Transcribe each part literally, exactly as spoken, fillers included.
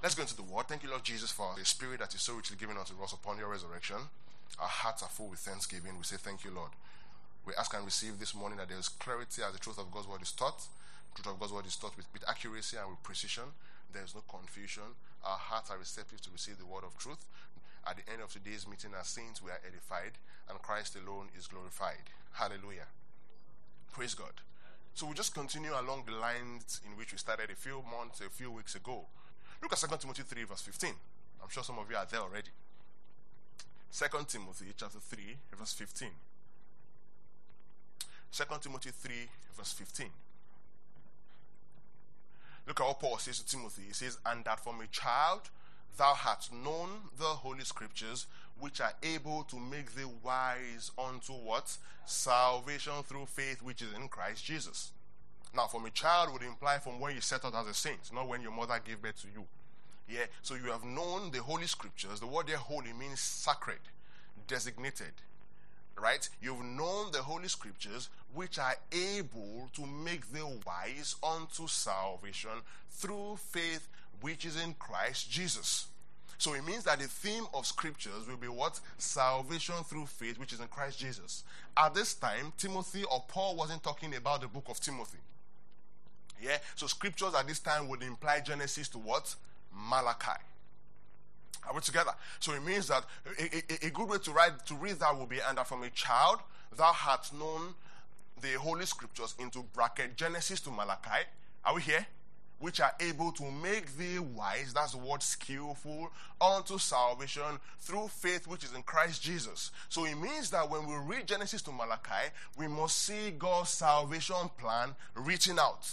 Let's go into the word. Thank you, Lord Jesus, for the spirit that is so richly given unto us upon your resurrection. Our hearts are full with thanksgiving. We say thank you, Lord. We ask and receive this morning that there is clarity as the truth of God's word is taught. The truth of God's word is taught with, with accuracy and with precision. There is no confusion. Our hearts are receptive to receive the word of truth. At the end of today's meeting, as saints, we are edified, and Christ alone is glorified. Hallelujah. Praise God. So we'll just continue along the lines in which we started a few months, a few weeks ago. Look at Second Timothy three, verse fifteen. I'm sure some of you are there already. Second Timothy chapter three, verse fifteen. Second Timothy three, verse fifteen. Look at what Paul says to Timothy. He says, and that from a child thou hast known the Holy Scriptures, which are able to make thee wise unto what? Salvation through faith which is in Christ Jesus. Now, from a child would imply from when you set out as a saint, not when your mother gave birth to you. Yeah, so you have known the Holy Scriptures. The word there, holy, means sacred, designated. Right? You've known the Holy Scriptures, which are able to make thee wise unto salvation through faith which is in Christ Jesus. So it means that the theme of Scriptures will be what? Salvation through faith which is in Christ Jesus. At this time, Timothy or Paul wasn't talking about the book of Timothy. Yeah, so Scriptures at this time would imply Genesis to what? Malachi. Are we together? So it means that a, a, a good way to write to read that will be, and that from a child thou hast known the Holy Scriptures, into bracket Genesis to Malachi. Are we here? Which are able to make thee wise, that's the word skillful, unto salvation through faith which is in Christ Jesus. So it means that when we read Genesis to Malachi, we must see God's salvation plan written out.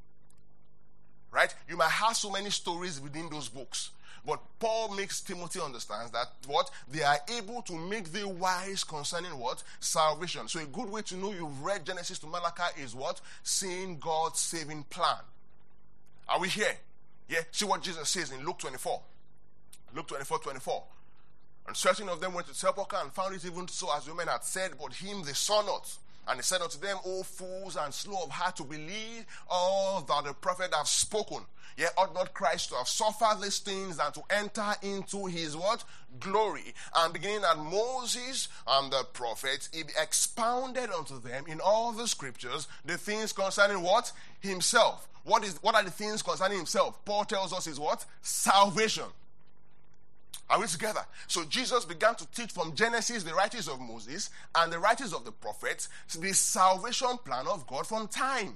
Right? You might have so many stories within those books. But Paul makes Timothy understand that what? They are able to make thee wise concerning what? Salvation. So a good way to know you've read Genesis to Malachi is what? Seeing God's saving plan. Are we here? Yeah. See what Jesus says in Luke twenty-four. Luke twenty-four, twenty-four. And certain of them went to the sepulchre and found it even so as the women had said, but him they saw not. And he said unto them, O fools and slow of heart to believe all that the prophet hath spoken. Yet ought not Christ to have suffered these things and to enter into his what? Glory. And beginning at Moses and the prophets, he expounded unto them in all the Scriptures the things concerning what? Himself. What is? What are the things concerning himself? Paul tells us is what? Salvation. Are we together? So Jesus began to teach from Genesis, the writings of Moses, and the writings of the prophets, the salvation plan of God from time.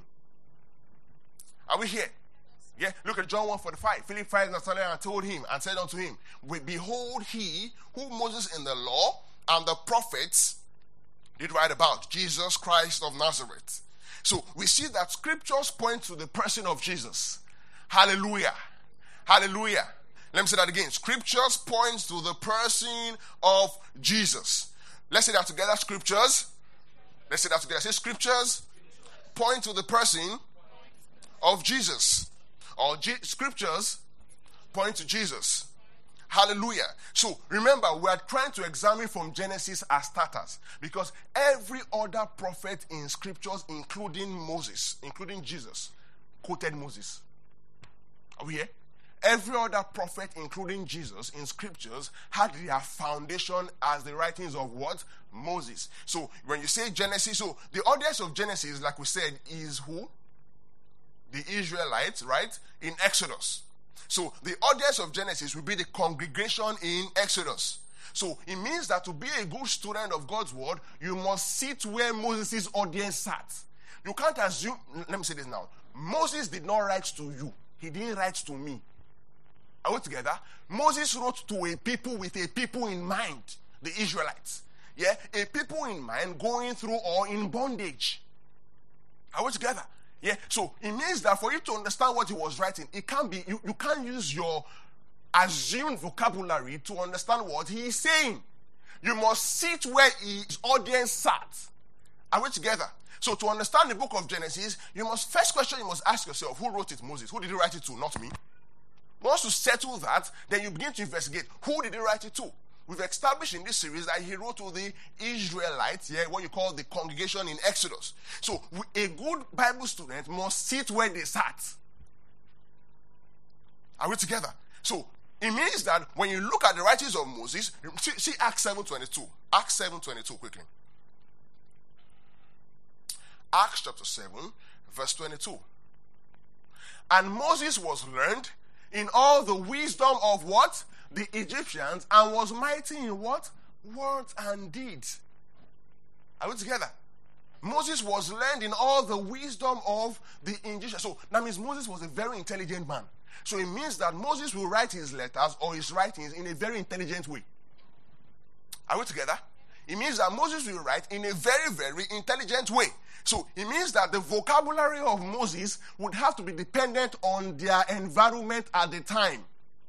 Are we here? Yeah, look at John one forty-five. Philip five Nathanael and told him and said unto him, behold, he who Moses in the law and the prophets did write about, Jesus Christ of Nazareth. So we see that Scriptures point to the person of Jesus. Hallelujah. Hallelujah. Let me say that again. Scriptures point to the person of Jesus. Let's say that together. Scriptures. Let's say that together. Say Scriptures point to the person of Jesus. Or G- Scriptures point to Jesus. Hallelujah. So remember, we are trying to examine from Genesis as starters, because every other prophet in Scriptures, including Moses, including Jesus, quoted Moses. Are we here? Every other prophet, including Jesus, in Scriptures, had their foundation as the writings of what? Moses. So when you say Genesis, so the audience of Genesis, like we said, is who? The Israelites, right? In Exodus. So the audience of Genesis will be the congregation in Exodus. So it means that to be a good student of God's word, you must sit where Moses' audience sat. You can't assume, let me say this now. Moses did not write to you. He didn't write to me. Are we together? Moses wrote to a people with a people in mind, the Israelites. Yeah, a people in mind going through or in bondage. Are we together? Yeah, so it means that for you to understand what he was writing, it can't be, you, you can't use your assumed vocabulary to understand what he is saying. You must sit where his audience sat. Are we together? So to understand the book of Genesis, you must, first question you must ask yourself, who wrote it? Moses. Who did he write it to? Not me. Once you settle that, then you begin to investigate, who did he write it to? We've established in this series that he wrote to the Israelites, yeah, what you call the congregation in Exodus. So a good Bible student must sit where they sat. Are we together? So it means that when you look at the writings of Moses, see, see Acts seven twenty-two. Acts seven twenty-two, quickly. Acts chapter seven, verse twenty-two. And Moses was learned in all the wisdom of what? The Egyptians, and was mighty in what? Words and deeds. Are we together? Moses was learned in all the wisdom of the Egyptians. So that means Moses was a very intelligent man. So it means that Moses will write his letters or his writings in a very intelligent way. Are we together? It means that Moses will write in a very, very intelligent way. So it means that the vocabulary of Moses would have to be dependent on their environment at the time.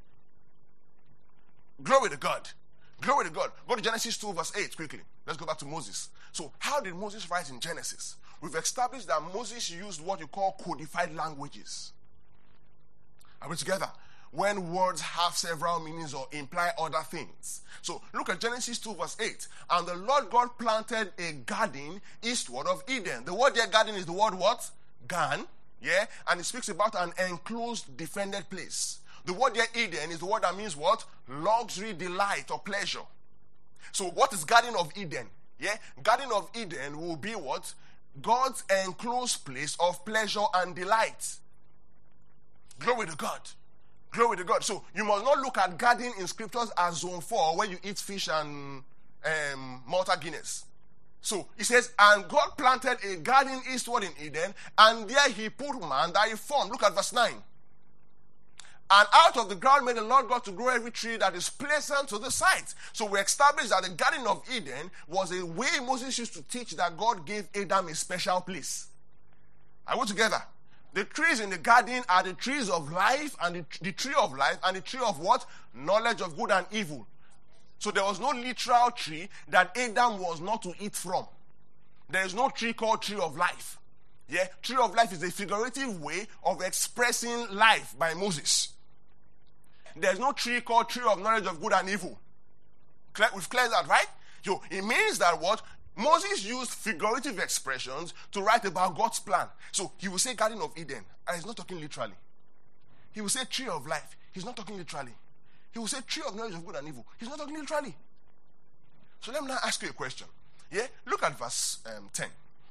Glory to God. Glory to God. Go to Genesis two verse eight quickly. Let's go back to Moses. So how did Moses write in Genesis? We've established that Moses used what you call codified languages. Are we together? When words have several meanings or imply other things. So look at Genesis two verse eight. And the Lord God planted a garden eastward of Eden. The word there, garden, is the word what? Gan. Yeah? And it speaks about an enclosed, defended place. The word there, Eden, is the word that means what? Luxury, delight, or pleasure. So what is Garden of Eden? Yeah? Garden of Eden will be what? God's enclosed place of pleasure and delight. Glory to God. Glory to God. So you must not look at garden in scriptures as zone four, where you eat fish and um, Malta Guinness. So he says, and God planted a garden eastward in Eden, and there he put man that he formed. Look at verse nine. And out of the ground made the Lord God to grow every tree that is pleasant to the sight. So we established that the Garden of Eden was a way Moses used to teach that God gave Adam a special place. Are we together? The trees in the garden are the trees of life, and the, the tree of life, and the tree of what? Knowledge of good and evil. So there was no literal tree that Adam was not to eat from. There is no tree called tree of life. Yeah, tree of life is a figurative way of expressing life by Moses. There's no tree called tree of knowledge of good and evil. Clear, we've cleared that, right? So it means that what? Moses used figurative expressions to write about God's plan. So he will say Garden of Eden, and he's not talking literally. He will say tree of life. He's not talking literally. He will say tree of knowledge of good and evil. He's not talking literally. So let me now ask you a question. Yeah? Look at verse um, ten.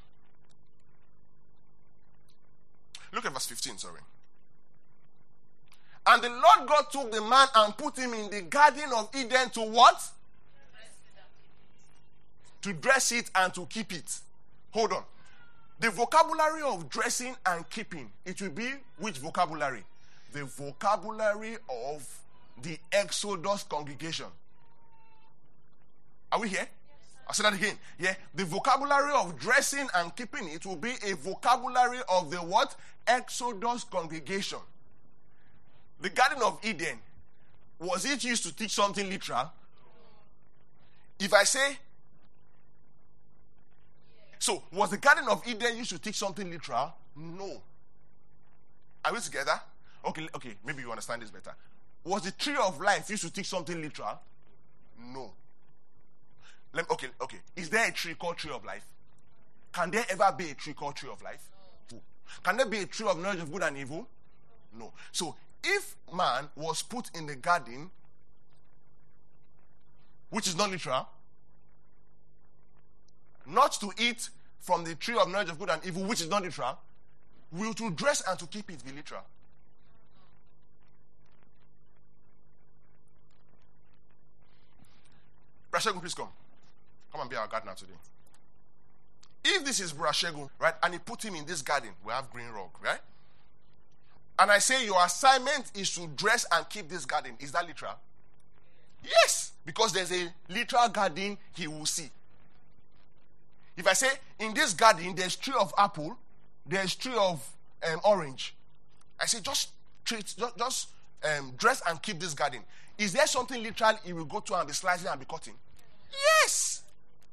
Look at verse fifteen, sorry. And the Lord God took the man and put him in the Garden of Eden to what? To dress it and to keep it. Hold on. The vocabulary of dressing and keeping, it will be which vocabulary? The vocabulary of the Exodus congregation. Are we here? I'll say that again. Yeah. The vocabulary of dressing and keeping it will be a vocabulary of the what? Exodus congregation. The Garden of Eden, was it used to teach something literal? If I say, so was the Garden of Eden used to teach something literal? No. Are we together? Okay, okay, maybe you understand this better. Was the tree of life used to teach something literal? No. Let me, okay, okay. Is there a tree called tree of life? Can there ever be a tree called tree of life? No. Can there be a tree of knowledge of good and evil? No. So if man was put in the garden, which is not literal, not to eat from the tree of knowledge of good and evil, which is not literal, will to dress and to keep it be literal? Brashegun, please come. Come and be our gardener today. If this is Brashegun, right, and he put him in this garden, we have green rock, right? And I say your assignment is to dress and keep this garden. Is that literal? Yes, because there's a literal garden he will see. If I say, in this garden, there's tree of apple, there's tree of um, orange. I say, just treat, just, just um, dress and keep this garden. Is there something literal he will go to and be slicing and be cutting? Yes.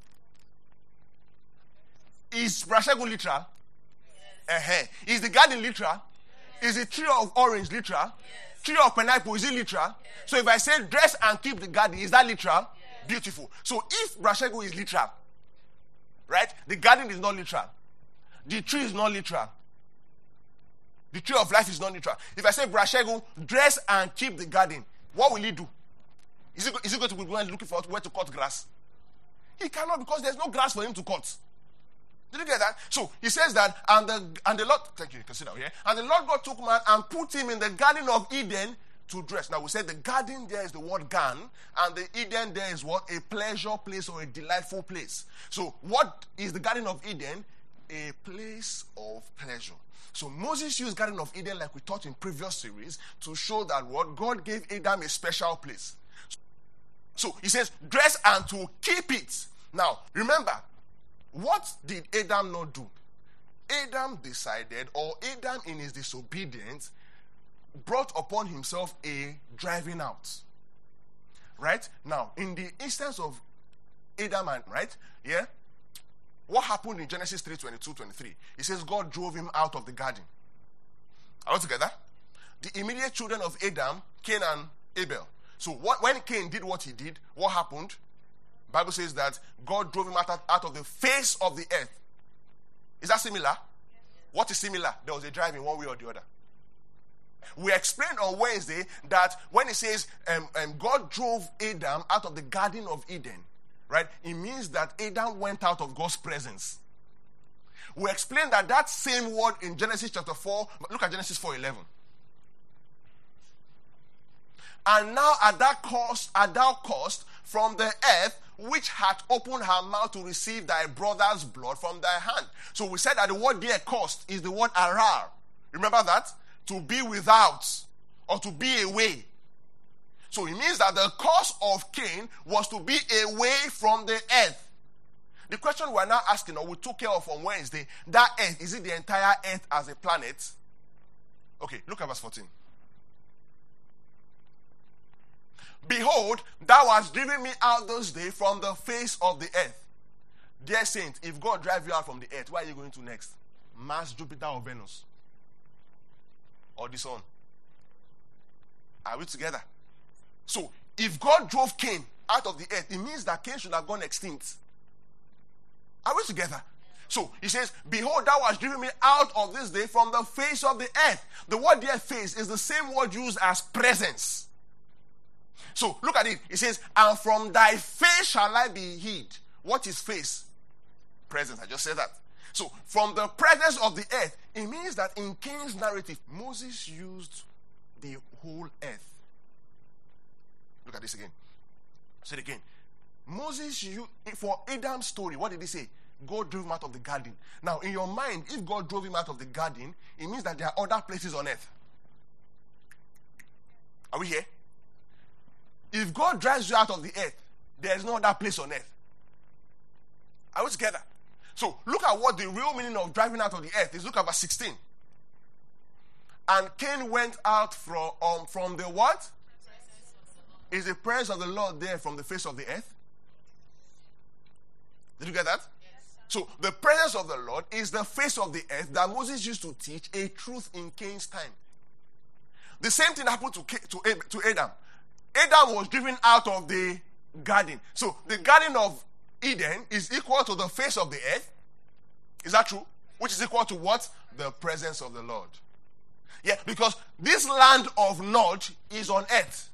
Is Brashegun literal? Yes. Uh-huh. Is the garden literal? Yes. Is the tree of orange literal? Yes. Tree of pineapple, is it literal? Yes. So if I say dress and keep the garden, is that literal? Yes. Beautiful. So if Brashegun is literal, right? The garden is not literal. The tree is not literal. The tree of life is not neutral. If I say, Brashego, dress and keep the garden, what will he do? Is he, is he going to be looking for where to cut grass? He cannot, because there's no grass for him to cut. Did you get that? So he says that, and the and the Lord, thank you, you can sit down here. And the Lord God took man and put him in the garden of Eden to dress. Now we said the garden there is the word gan, and the Eden there is what? A pleasure place or a delightful place. So what is the garden of Eden? A place of pleasure. So Moses used Garden of Eden, like we taught in previous series, to show that what God gave Adam a special place. So he says, dress and to keep it. Now, remember, what did Adam not do? Adam decided, or Adam in his disobedience, brought upon himself a driving out. Right? Now, in the instance of Adam, and right? Yeah? What happened in Genesis three, twenty-two, twenty-three? It says God drove him out of the garden. Are we together? The immediate children of Adam, Cain and Abel. So what, when Cain did what he did, what happened? The Bible says that God drove him out, out of the face of the earth. Is that similar? What is similar? There was a driving one way or the other. We explained on Wednesday that when it says um, um, God drove Adam out of the Garden of Eden, right? It means that Adam went out of God's presence. We explained that that same word in Genesis chapter four, look at Genesis four eleven. And now at that cost, at thou cost from the earth, which hath opened her mouth to receive thy brother's blood from thy hand. So we said that the word there, cost, is the word arar. Remember that? To be without, or to be away. So it means that the cause of Cain was to be away from the earth. The question we're now asking, or we took care of on Wednesday, that earth, is it the entire earth as a planet? Okay, look at verse fourteen. Behold, thou hast driven me out this day from the face of the earth. Dear saint, if God drive you out from the earth, where are you going to next? Mars, Jupiter, or Venus? Or the sun? Are we together? So, if God drove Cain out of the earth, it means that Cain should have gone extinct. Are we together? So, he says, behold, thou hast driven me out of this day from the face of the earth. The word there, face, is the same word used as presence. So, look at it. It says, and from thy face shall I be hid. What is face? Presence. I just said that. So, from the presence of the earth, it means that in Cain's narrative, Moses used the whole earth. Look at this again. Say it again. Moses, you, for Adam's story, what did he say? God drove him out of the garden. Now, in your mind, if God drove him out of the garden, it means that there are other places on earth. Are we here? If God drives you out of the earth, there is no other place on earth. Are we together? So, look at what the real meaning of driving out of the earth is. Look at verse sixteen. And Cain went out from, um, from the what? Is the presence of the Lord there from the face of the earth? Did you get that? Yes. So, the presence of the Lord is the face of the earth that Moses used to teach a truth in Cain's time. The same thing happened to, to, to Adam. Adam was driven out of the garden. So, the Garden of Eden is equal to the face of the earth. Is that true? Which is equal to what? The presence of the Lord. Yeah, because this land of Nod is on earth.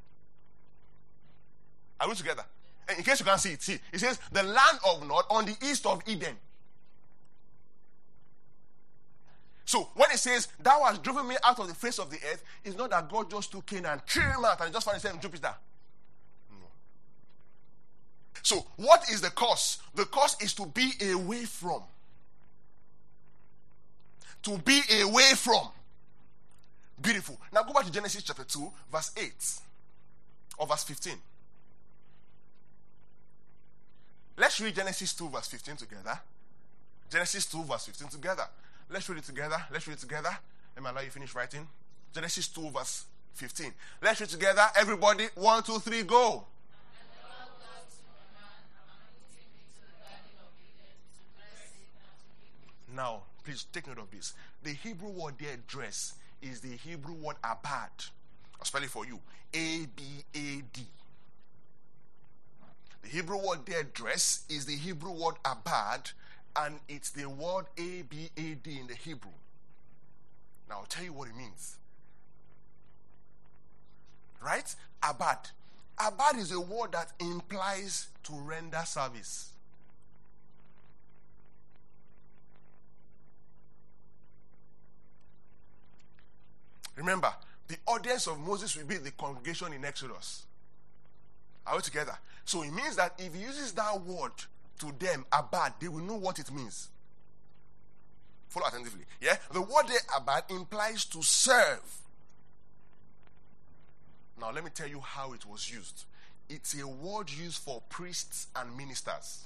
Are we together? In case you can't see it, see. It says the land of Nod on the east of Eden. So when it says, thou hast driven me out of the face of the earth, it's not that God just took Cain and threw him out and just found himself in Jupiter. No. So what is the cause? The cause is to be away from. To be away from. Beautiful. Now go back to Genesis chapter two, verse eight. Or verse fifteen. Let's read Genesis two, verse fifteen together. Genesis two, verse fifteen together. Let's read it together. Let's read it together. Let me allow you to finish writing. Genesis two, verse fifteen. Let's read together. Everybody, one, two, three, go. Now, please take note of this. The Hebrew word there, dress, is the Hebrew word abad. I'll spell it for you. A B A D. The Hebrew word there, dress, is the Hebrew word abad, and it's the word A B A D in the Hebrew. Now I'll tell you what it means. Right? Abad. Abad is a word that implies to render service. Remember, the audience of Moses will be the congregation in Exodus. Are we together? So it means that if he uses that word to them, abad, they will know what it means. Follow attentively. Yeah? The word there, abad, implies to serve. Now let me tell you how it was used. It's a word used for priests and ministers.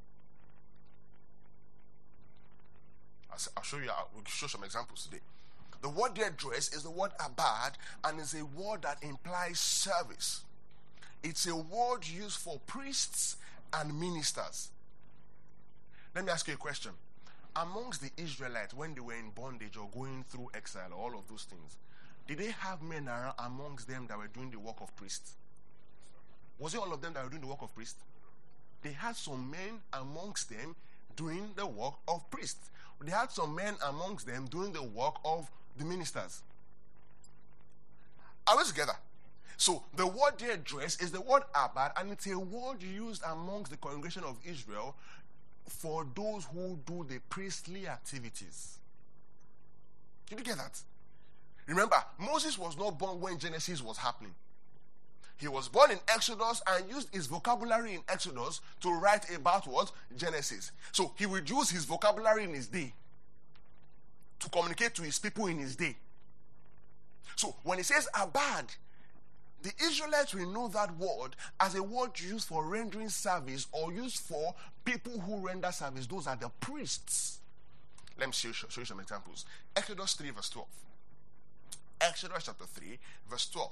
I'll show you, we'll show some examples today. The word there, dress, is the word abad, and is a word that implies service. It's a word used for priests and ministers. Let me ask you a question. Amongst the Israelites, when they were in bondage or going through exile, all of those things, did they have men around amongst them that were doing the work of priests? Was it all of them that were doing the work of priests? They had some men amongst them doing the work of priests. They had some men amongst them doing the work of the ministers. Are we together? So the word there, dress, is the word abad, and it's a word used amongst the congregation of Israel for those who do the priestly activities. Did you get that? Remember, Moses was not born when Genesis was happening. He was born in Exodus and used his vocabulary in Exodus to write about what? Genesis. So he would use his vocabulary in his day to communicate to his people in his day. So when he says abad, the Israelites will know that word as a word used for rendering service or used for people who render service. Those are the priests. Let me show you, show you some examples. Exodus three verse twelve. Exodus chapter three verse twelve.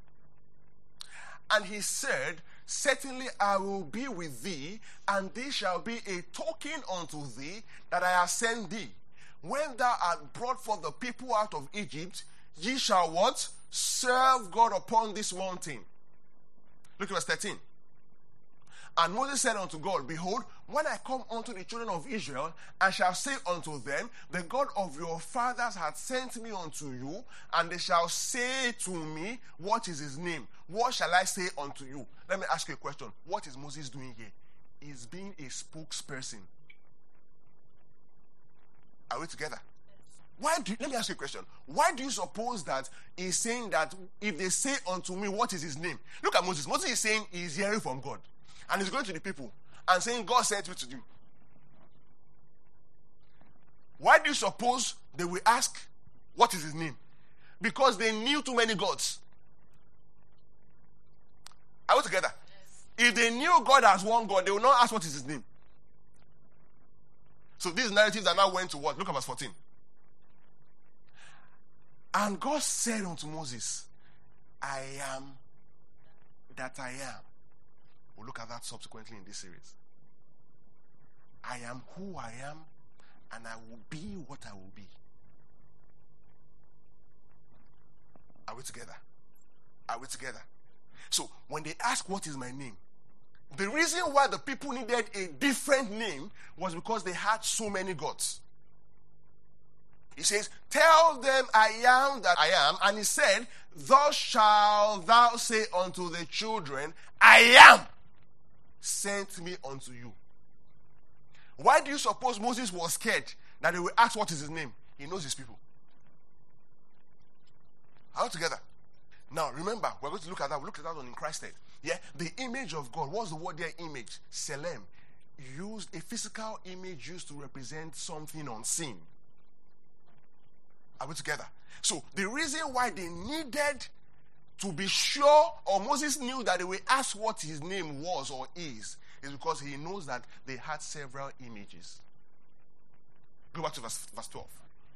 And he said, certainly I will be with thee, and this shall be a token unto thee that I have sent thee. When thou art brought forth the people out of Egypt, ye shall what? Serve God upon this mountain. Look at verse thirteen. And Moses said unto God, behold, when I come unto the children of Israel, I shall say unto them, the God of your fathers hath sent me unto you, and they shall say to me, what is his name? What shall I say unto you? Let me ask you a question. What is Moses doing here? He's being a spokesperson. Are we together? Why do you, let me ask you a question. Why do you suppose that he's saying that if they say unto me, what is his name? Look at Moses. Moses is saying he's hearing from God. And he's going to the people and saying, God sent me to you. Why do you suppose they will ask, what is his name? Because they knew too many gods. Are we together? Yes. If they knew God as one God, they will not ask what is his name. So these narratives are now went to what? Look at verse fourteen. And God said unto Moses, I am that I am. We'll look at that subsequently in this series. I am who I am, and I will be what I will be. Are we together? Are we together? So, when they ask what is my name, the reason why the people needed a different name was because they had so many gods. He says, tell them I am that I am. And he said, thus shalt thou say unto the children, I am sent me unto you. Why do you suppose Moses was scared that they will ask what is his name? He knows his people. All together. Now remember, we're going to look at that. We looked at that on in Christ's head. Yeah, the image of God. What's the word there? Image. Selem. Used a physical image used to represent something unseen. Are we together? So the reason why they needed to be sure, or Moses knew that they will ask what his name was or is, is because he knows that they had several images. Go back to verse, verse twelve.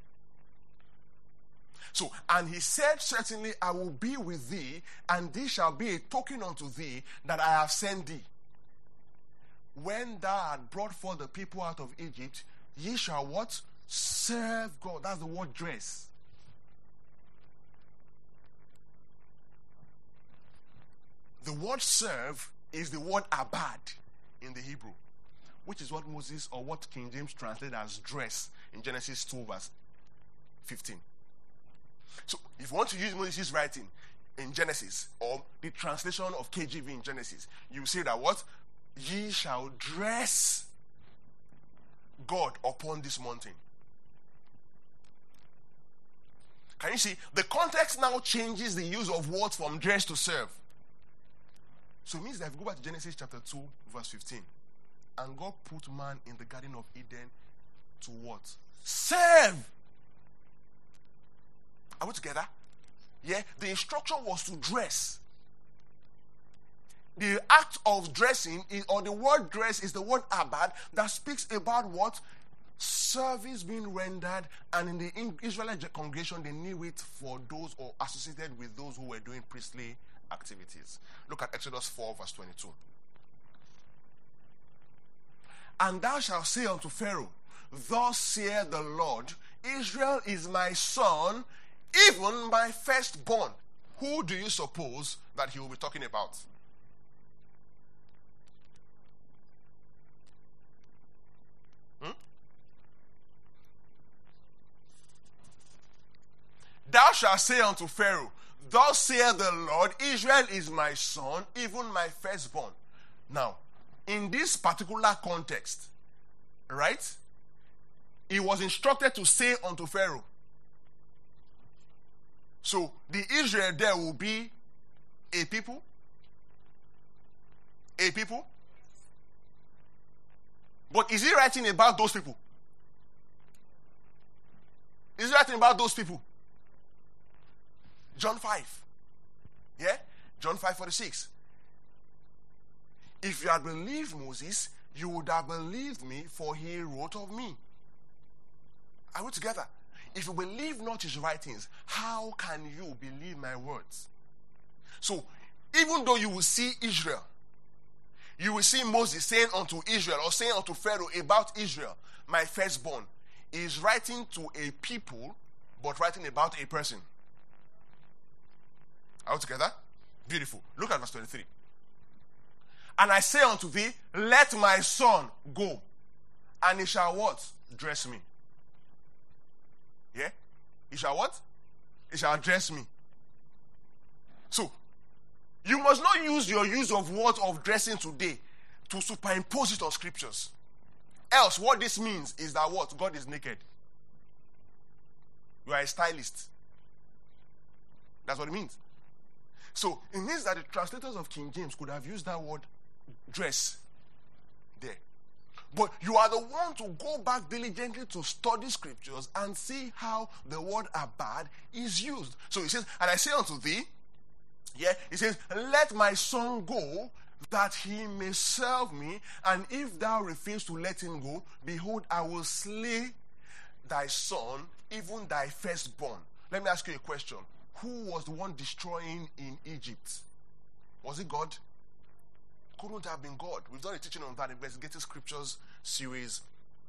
So, and he said, certainly I will be with thee, and this shall be a token unto thee that I have sent thee. When thou art brought forth the people out of Egypt, ye shall what? Serve God. That's the word dress. The word serve is the word abad in the Hebrew, which is what Moses, or what King James translated as dress in Genesis two verse fifteen. So if you want to use Moses' writing in Genesis, or the translation of K J V in Genesis, you say that what? Ye shall dress God upon this mountain. Can you see? The context now changes the use of words from dress to serve. So it means that if you go back to Genesis chapter two, verse fifteen, and God put man in the Garden of Eden to what? Serve. Are we together? Yeah, the instruction was to dress. The act of dressing, is, or the word dress, is the word abad that speaks about what? Service being rendered, and in the Israelite congregation, they knew it for those or associated with those who were doing priestly activities. Look at Exodus four, verse twenty-two. And thou shalt say unto Pharaoh, thus saith the Lord, Israel is my son, even my firstborn. Who do you suppose that he will be talking about? Hmm? Thou shalt say unto Pharaoh, thus saith the Lord, Israel is my son, even my firstborn. Now, in this particular context, right, he was instructed to say unto Pharaoh. So, the Israel there will be a people. A people. But is he writing about those people? Is he writing about those people? John five. Yeah? John five forty-six. If you had believed Moses, you would have believed me, for he wrote of me. Are we together? If you believe not his writings, how can you believe my words? So, even though you will see Israel, you will see Moses saying unto Israel, or saying unto Pharaoh about Israel, my firstborn, he is writing to a people, but writing about a person. Are we together? Beautiful. Look at verse twenty-three. And I say unto thee, let my son go, and he shall what? Dress me. Yeah? He shall what? He shall dress me. So, you must not use your use of words of dressing today to superimpose it on scriptures. Else, what this means is that what? God is naked. You are a stylist. That's what it means. So, it means that the translators of King James could have used that word dress there. But you are the one to go back diligently to study scriptures and see how the word abad is used. So he says, and I say unto thee, yeah, he says, let my son go, that he may serve me, and if thou refuse to let him go, behold, I will slay thy son, even thy firstborn. Let me ask you a question. Who was the one destroying in Egypt? Was it God? Couldn't have been God. We've done a teaching on that, Investigating Scriptures series,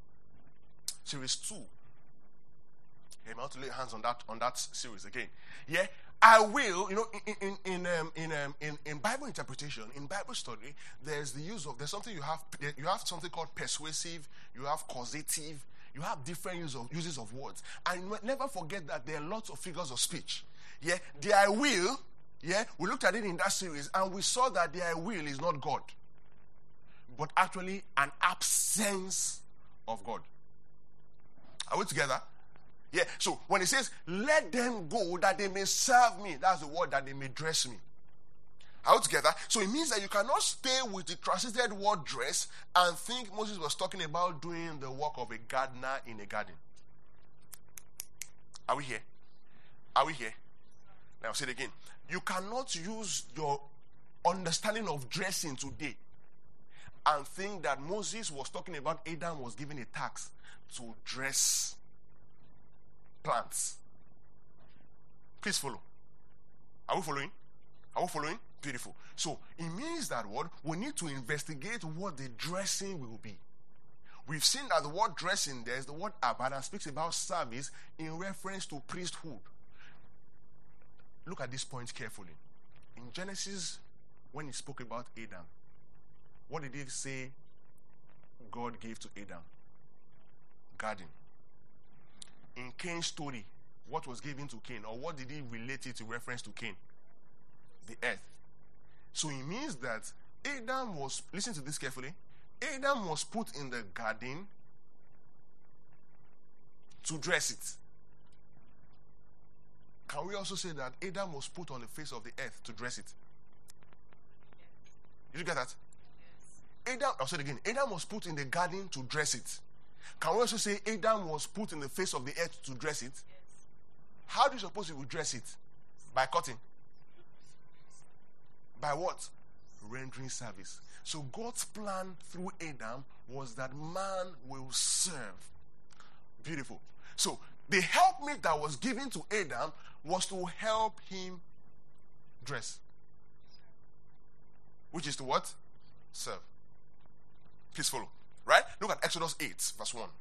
series two. Okay, I want to lay hands on that on that series again. Yeah, I will. You know, in in in um, in, um, in in Bible interpretation, in Bible study, there's the use of there's something you have. You have something called persuasive. You have causative. You have different use of uses of words, and never forget that there are lots of figures of speech. Yeah, the I will. Yeah, we looked at it in that series and we saw that the I will is not God, but actually an absence of God. Are we together? Yeah, so when it says, let them go that they may serve me, that's the word, that they may dress me. Are we together? So it means that you cannot stay with the translated word dress and think Moses was talking about doing the work of a gardener in a garden. Are we here? Are we here? Now I'll say it again. You cannot use your understanding of dressing today and think that Moses was talking about Adam was given a tax to dress plants. Please follow. Are we following? Are we following? Beautiful. So it means that what we need to investigate what the dressing will be. We've seen that the word dressing there is the word abad and speaks about service in reference to priesthood. Look at this point carefully. In Genesis, when he spoke about Adam, what did he say God gave to Adam? Garden. In Cain's story, what was given to Cain, or what did he relate it to reference to Cain? The earth. So it means that Adam was, listen to this carefully, Adam was put in the garden to dress it. Can we also say that Adam was put on the face of the earth to dress it? Did you get that? Yes. Adam, I'll say it again. Adam was put in the garden to dress it. Can we also say Adam was put in the face of the earth to dress it? Yes. How do you suppose he would dress it? By cutting. By what? Rendering service. So God's plan through Adam was that man will serve. Beautiful. So the helpmate that was given to Adam was to help him dress. Which is to what? Serve. Please follow. Right? Look at Exodus eight, verse one.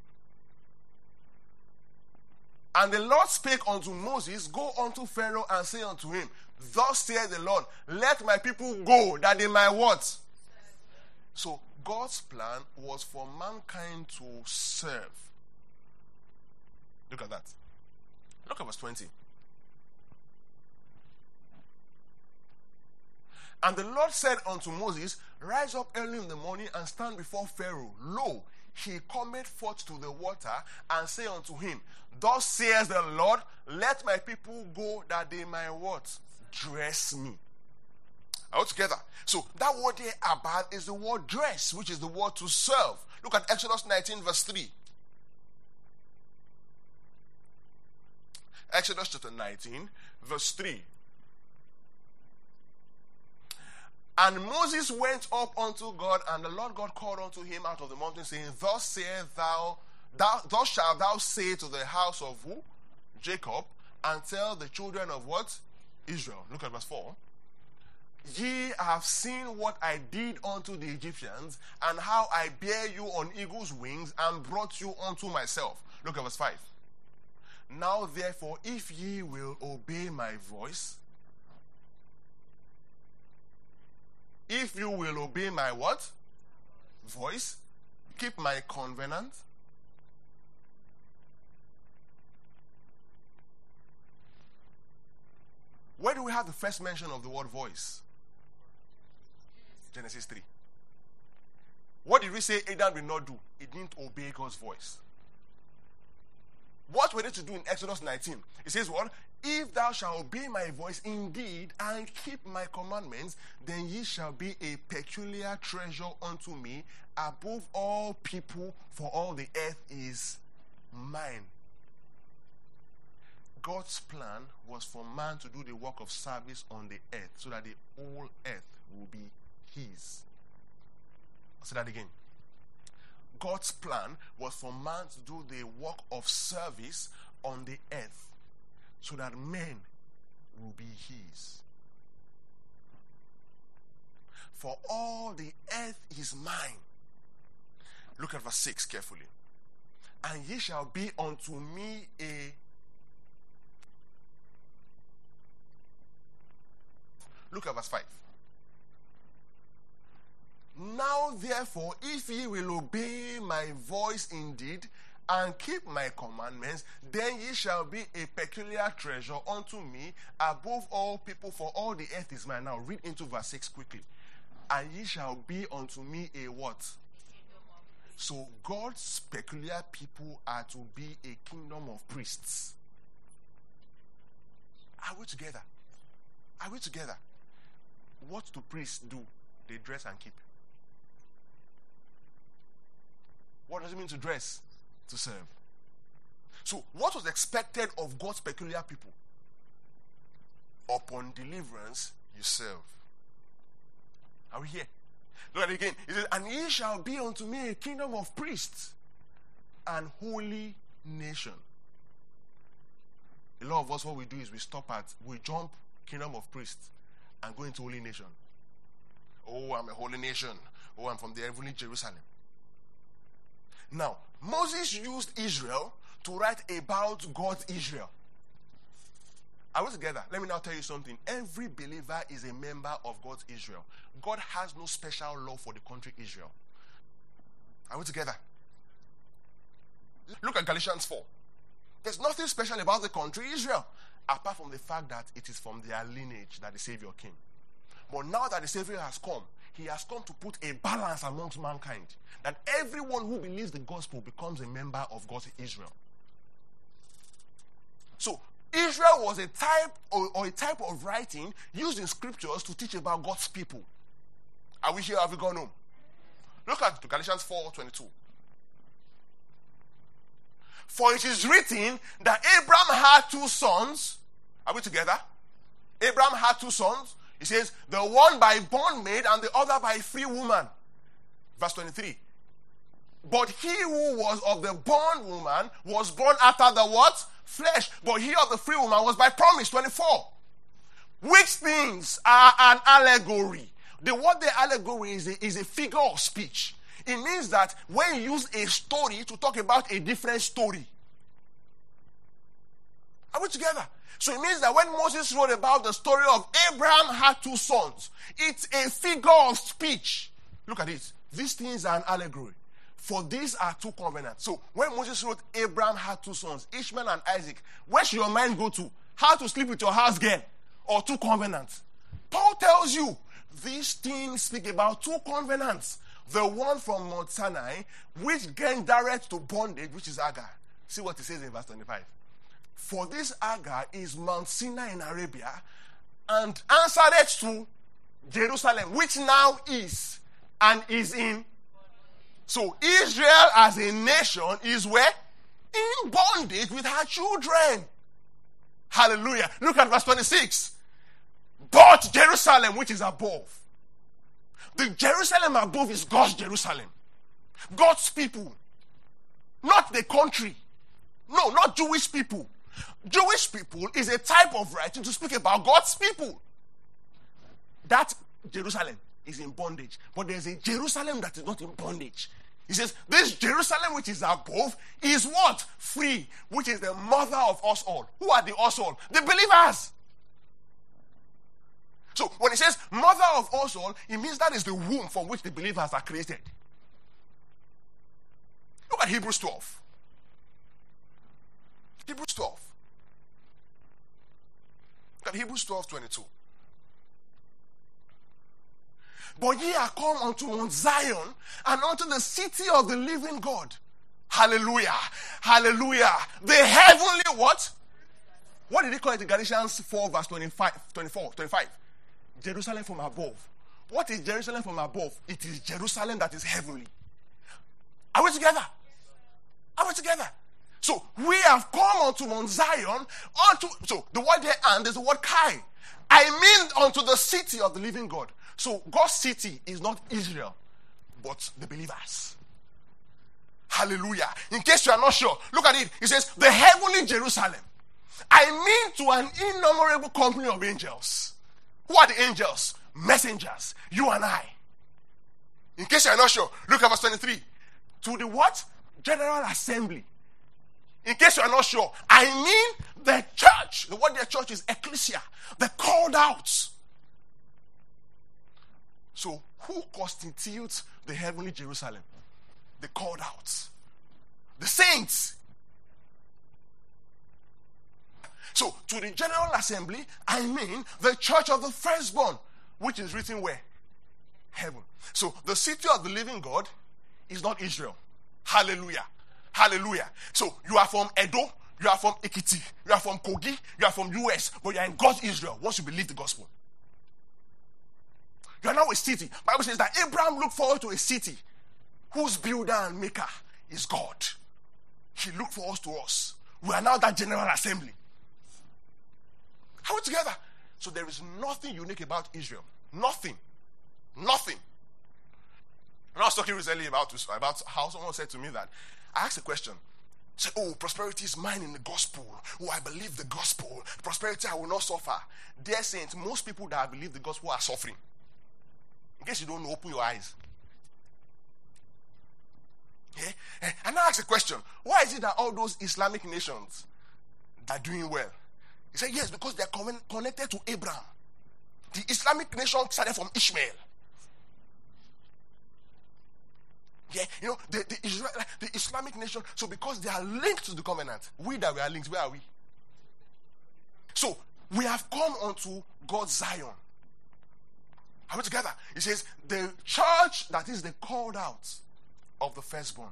And the Lord spake unto Moses, go unto Pharaoh and say unto him, thus saith the Lord, let my people go, that they might what? So God's plan was for mankind to serve. Look at that. Look at verse twenty. And the Lord said unto Moses, rise up early in the morning and stand before Pharaoh. Lo, he cometh forth to the water, and say unto him, thus says the Lord, let my people go, that they might what? Dress me. All together. So that word here, abad, is the word dress, which is the word to serve. Look at Exodus nineteen, verse three. Exodus chapter nineteen, verse three. And Moses went up unto God, and the Lord God called unto him out of the mountain, saying, thus sayest thou, thou, thus shalt thou say to the house of who? Jacob, and tell the children of what? Israel. Look at verse four. Ye have seen what I did unto the Egyptians, and how I bare you on eagle's wings, and brought you unto myself. Look at verse five. Now therefore, if ye will obey my voice, if you will obey my what? Voice, keep my covenant, where do we have the first mention of the word voice? Genesis three. What did we say Adam did not do? He didn't obey God's voice. What were they to do in Exodus nineteen? It says what? If thou shalt obey my voice indeed and keep my commandments, then ye shall be a peculiar treasure unto me above all people, for all the earth is mine. God's plan was for man to do the work of service on the earth, so that the whole earth will be his. I'll say that again. God's plan was for man to do the work of service on the earth, so that men will be his. For all the earth is mine. Look at verse six carefully. And ye shall be unto me a... Look at verse five. Now therefore, if ye will obey my voice indeed, and keep my commandments, then ye shall be a peculiar treasure unto me above all people, for all the earth is mine. Now read into verse six quickly. And ye shall be unto me a what? So God's peculiar people are to be a kingdom of priests. Are we together? Are we together? What do priests do? They dress and keep. What does it mean to dress? To serve. So, what was expected of God's peculiar people? Upon deliverance, you serve. Are we here? Look at it again. It says, and ye shall be unto me a kingdom of priests and holy nation. A lot of us, what we do is we stop at, we jump kingdom of priests and go into holy nation. Oh, I'm a holy nation. Oh, I'm from the heavenly Jerusalem. Now, Moses used Israel to write about God's Israel. Are we together? Let me now tell you something. Every believer is a member of God's Israel. God has no special law for the country Israel. Are we together? Look at Galatians four. There's nothing special about the country Israel, apart from the fact that it is from their lineage that the Savior came. But now that the Savior has come, he has come to put a balance amongst mankind. That everyone who believes the gospel becomes a member of God's Israel. So, Israel was a type or, or a type of writing used in scriptures to teach about God's people. Are we here? Have we gone home? Look at Galatians four twenty-two. For it is written that Abraham had two sons. Are we together? Abraham had two sons. He says, the one by bondmaid and the other by free woman. Verse twenty-three. But he who was of the bondwoman was born after the what? Flesh. But he of the free woman was by promise. twenty-four. Which things are an allegory? The word the allegory is a, is a figure of speech. It means that when you use a story to talk about a different story. Are we together? So it means that when Moses wrote about the story of Abraham had two sons, it's a figure of speech. Look at it. These things are an allegory. For these are two covenants. So when Moses wrote Abraham had two sons, Ishmael and Isaac, where should your mind go to? How to sleep with your house girl or two covenants? Paul tells you these things speak about two covenants. The one from Mount Sinai, which gained direct to bondage, which is Hagar. See what he says in verse twenty-five. For this Hagar is Mount Sinai in Arabia, and answered it to Jerusalem, which now is, and is in. So Israel as a nation is where? In bondage with her children. Hallelujah. Look at verse twenty-six. But Jerusalem, which is above. The Jerusalem above is God's Jerusalem. God's people. Not the country. No, not Jewish people. Jewish people is a type of writing to speak about God's people. That Jerusalem is in bondage. But there's a Jerusalem that is not in bondage. He says, this Jerusalem which is above is what? Free, which is the mother of us all. Who are the us all? The believers. So when he says mother of us all, it means that is the womb from which the believers are created. Look at Hebrews twelve. Hebrews twelve. Look at Hebrews twelve twenty-two. But ye are come unto Mount Zion and unto the city of the living God. Hallelujah. Hallelujah. The heavenly what? What did he call it in Galatians four verse twenty-five, twenty-four, twenty-five? Jerusalem from above. What is Jerusalem from above? It is Jerusalem that is heavenly. Are we together? Are we together? So we have come unto Mount Zion, unto so the word there and is the word Kai. I mean unto the city of the living God. So God's city is not Israel, but the believers. Hallelujah. In case you are not sure, look at it. It says the heavenly Jerusalem. I mean to an innumerable company of angels. Who are the angels? Messengers. You and I. In case you are not sure, look at verse twenty-three. To the what? General assembly. In case you are not sure, I mean the church. The word there church is ecclesia. The called out. So who constitutes the heavenly Jerusalem? The called out. The saints. So, to the general assembly, I mean the church of the firstborn, which is written where? Heaven. So, the city of the living God is not Israel. Hallelujah. Hallelujah. So, you are from Edo, you are from Ekiti, you are from Kogi, you are from U S, but you are in God's Israel once you believe the gospel. You are now a city. The Bible says that Abraham looked forward to a city whose builder and maker is God. He looked forward to us. We are now that general assembly. Are we together? So there is nothing unique about Israel. Nothing. Nothing. And I was talking recently about, about how someone said to me that I asked a question. Say, oh, prosperity is mine in the gospel. Oh, I believe the gospel. Prosperity, I will not suffer. Dear saints, most people that believe the gospel are suffering. In case you don't know, open your eyes. Yeah? And I asked a question. Why is it that all those Islamic nations are doing well? He said, yes, because they are connected to Abraham. The Islamic nation started from Ishmael. Yeah, you know, the, the, Israel, the Islamic nation, so because they are linked to the covenant, we that we are linked, where are we? So, we have come onto God's Zion. Are we together? It says, the church that is the called out of the firstborn.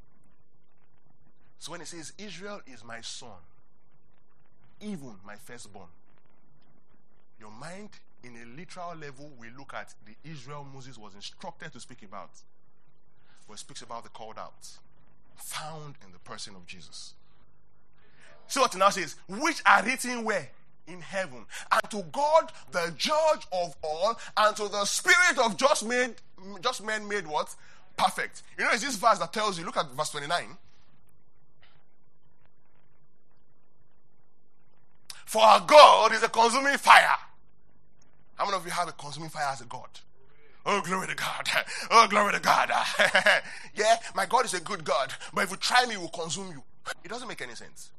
So when it says, Israel is my son, even my firstborn, your mind in a literal level will look at the Israel Moses was instructed to speak about. Where it speaks about the called out, found in the person of Jesus. So what it now says, which are written where? In heaven. And to God, the judge of all, and to the spirit of just made, just men made what? Perfect. You know, it's this verse that tells you, look at verse twenty-nine. For our God is a consuming fire. How many of you have a consuming fire as a God? Oh, glory to God. Oh, glory to God. Yeah, my God is a good God. But if you try me, he will consume you. It doesn't make any sense.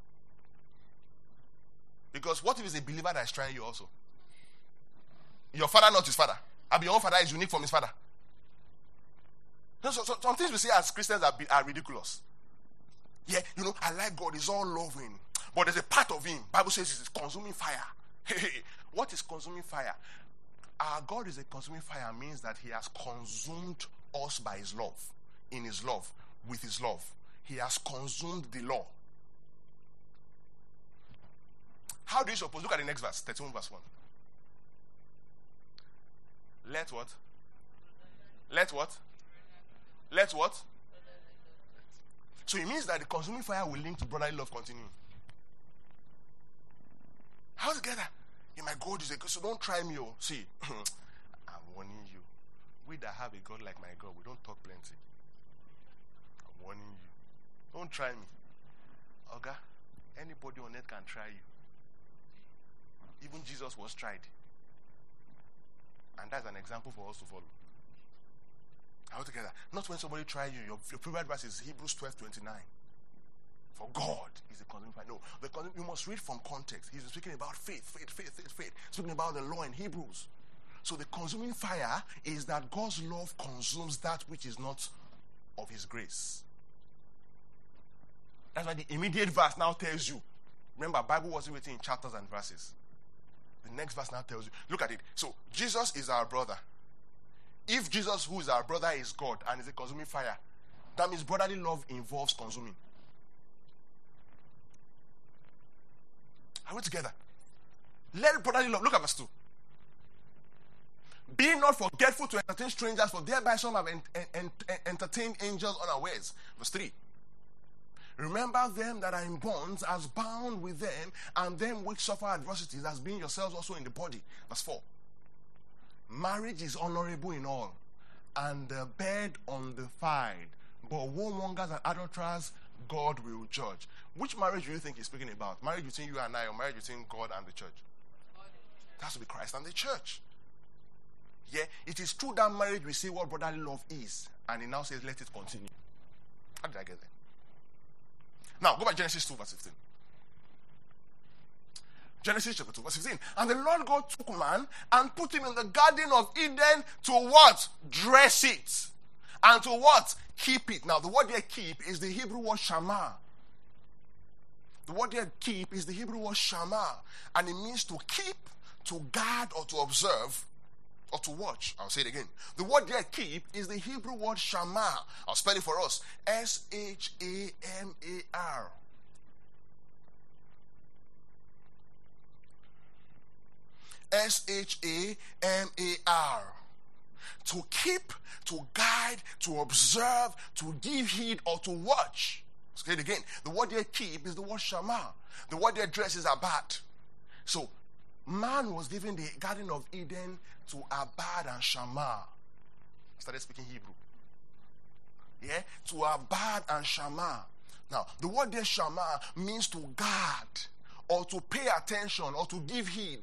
Because what if it's a believer that is trying you also? Your father, not his father. I mean, your own father is unique from his father. So, so, some things we say as Christians are, are ridiculous. Yeah, you know, I like God. He's all loving. But there's a part of him. Bible says it's consuming fire. What is consuming fire? Our God is a consuming fire means that he has consumed us by his love, in his love, with his love. He has consumed the law. How do you suppose? Look at the next verse, thirty-one verse one. Let what? Let what? Let what? So it means that the consuming fire will link to brotherly love continuing. How together? Yeah, my God is a God, so don't try me. Oh. See, I'm warning you. We that have a God like my God, we don't talk plenty. I'm warning you. Don't try me. Okay? Anybody on earth can try you. Even Jesus was tried. And that's an example for us to follow. How together? Not when somebody tries you. Your, your favorite verse is Hebrews twelve twenty-nine. For God is a consuming fire. No, the, you must read from context. He's speaking about faith, faith, faith, faith, faith. Speaking about the law in Hebrews. So the consuming fire is that God's love consumes that which is not of his grace. That's why the immediate verse now tells you. Remember, Bible wasn't written in chapters and verses. The next verse now tells you. Look at it. So Jesus is our brother. If Jesus, who is our brother, is God and is a consuming fire, that means brotherly love involves consuming. Are we together? Let brotherly love. Look at verse two. Be not forgetful to entertain strangers, for thereby some have en- en- en- entertained angels unawares. Verse three. Remember them that are in bonds as bound with them, and them which suffer adversities as being yourselves also in the body. Verse four. Marriage is honorable in all, and the bed undefiled. But warmongers and adulterers God will judge. Which marriage do you think he's speaking about? Marriage between you and I, or marriage between God and the church? It has to be Christ and the church. Yeah, it is through that marriage we see what brotherly love is. And he now says, let it continue. How did I get there? Now, go back to Genesis two, verse fifteen. Genesis chapter two, verse fifteen. And the Lord God took man and put him in the garden of Eden to what? Dress it. And to what? Keep it. Now, the word there keep is the Hebrew word shama. The word there keep is the Hebrew word shama. And it means to keep, to guard, or to observe, or to watch. I'll say it again. The word there keep is the Hebrew word shama. I'll spell it for us. S H A M A R. S H A M A R. To keep, to guide, to observe, to give heed, or to watch. Say it again. The word there keep is the word shama. The word there dress is abad. So, man was given the Garden of Eden to abad and shama. He started speaking Hebrew. Yeah? To abad and shama. Now, the word there shama means to guard, or to pay attention, or to give heed.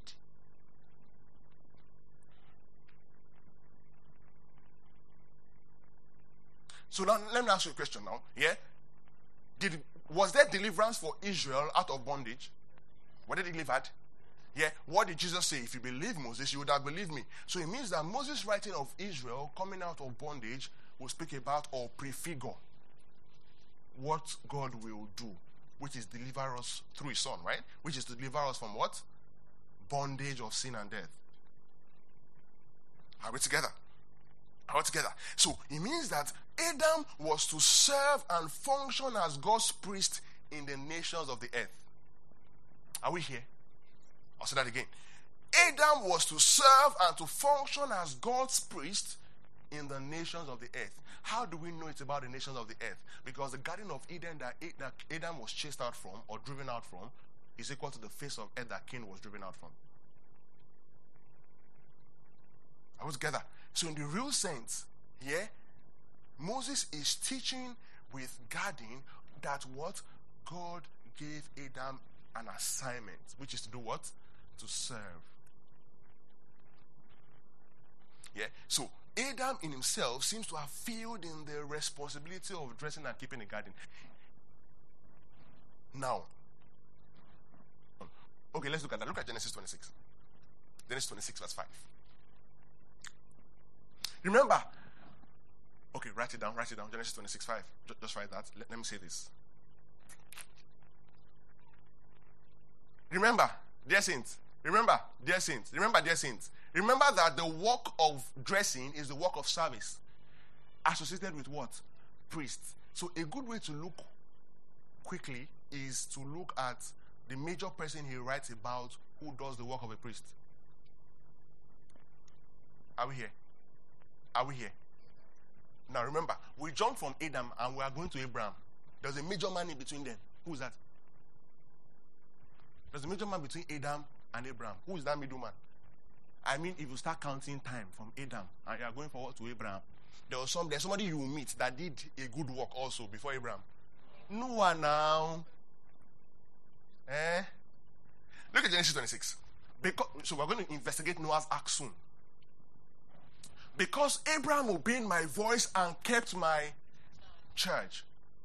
So now, let me ask you a question now. Yeah? Did, was there deliverance for Israel out of bondage? Were they delivered? Yeah. What did Jesus say? If you believe Moses, you would have believed me. So it means that Moses' writing of Israel coming out of bondage will speak about or prefigure what God will do, which is deliver us through his son, right? Which is to deliver us from what? Bondage of sin and death. Are we together? Are we together? So it means that Adam was to serve and function as God's priest in the nations of the earth. Are we here? I'll say that again. Adam was to serve and to function as God's priest in the nations of the earth. How do we know it's about the nations of the earth? Because the Garden of Eden that Adam was chased out from or driven out from is equal to the face of earth that Cain was driven out from. Are we together? So in the real sense, yeah, Moses is teaching with guarding that what? God gave Adam an assignment, which is to do what? To serve. Yeah. So Adam in himself seems to have filled in the responsibility of dressing and keeping a garden. Now, okay, let's look at that. Look at Genesis twenty-six. Genesis twenty-six, verse five. Remember, okay, write it down, write it down. Genesis twenty-six, five. Just, just write that. Let, let me say this. Remember, dear saints, remember, dear saints, remember, dear saints, remember that the work of dressing is the work of service associated with what? Priests. So a good way to look quickly is to look at the major person he writes about who does the work of a priest. Are we here? Are we here? Now remember, we jumped from Adam and we are going to Abraham. There's a major man in between them. Who is that? There's a major man between Adam and Abraham. Who is that middle man? I mean, if you start counting time from Adam and you are going forward to Abraham, there was some there's somebody you will meet that did a good work also before Abraham. Noah now. Eh? Look at Genesis twenty-six. Because, so we're going to investigate Noah's ark soon. Because Abraham obeyed my voice and kept my charge.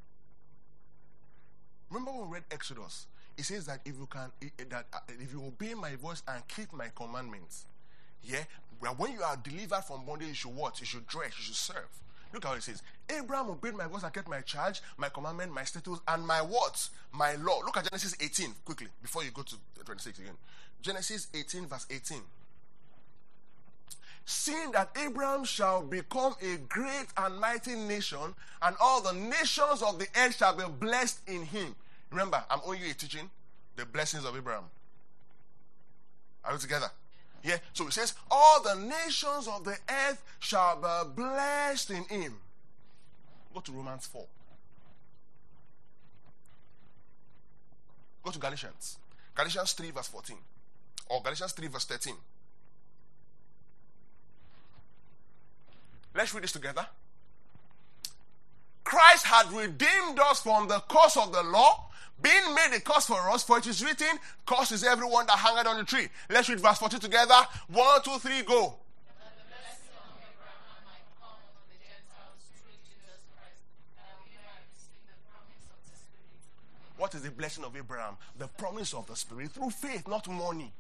Remember when we read Exodus? It says that if you can, that if you obey my voice and keep my commandments, yeah, well, when you are delivered from bondage, you should what? You should dress, you should serve. Look how it says. Abraham obeyed my voice and kept my charge, my commandment, my statutes, and my what? My law. Look at Genesis eighteen quickly before you go to twenty-six again. Genesis eighteen, verse eighteen. Seeing that Abraham shall become a great and mighty nation, and all the nations of the earth shall be blessed in him. Remember, I'm owing you a teaching, the blessings of Abraham. Are we together? Yeah. So it says, all the nations of the earth shall be blessed in him. Go to Romans four. Go to Galatians. Galatians three, verse fourteen. Or Galatians three, verse thirteen. Let's read this together. Christ had redeemed us from the curse of the law, being made a curse for us, for it is written, cursed is everyone that hangeth on the tree. Let's read verse fourteen together. One, two, three, go. What is the blessing of Abraham? The promise of the Spirit through faith, not money.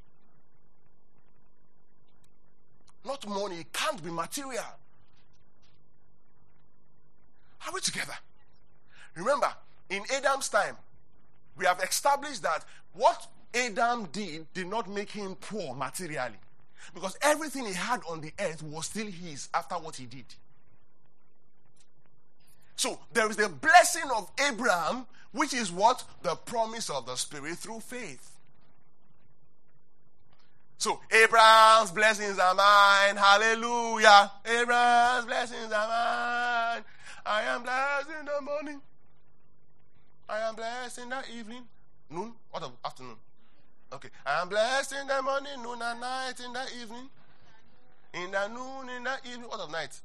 Not money. It can't be material. Are we together? Remember, in Adam's time, we have established that what Adam did did not make him poor materially. Because everything he had on the earth was still his after what he did. So there is the blessing of Abraham, which is what? The promise of the Spirit through faith. So, Abraham's blessings are mine. Hallelujah. Abraham's blessings are mine. I am blessed in the morning. I am blessed in the evening. Noon? What of afternoon? Okay. I am blessed in the morning, noon and night, in the evening. In the noon, in the evening. What of night?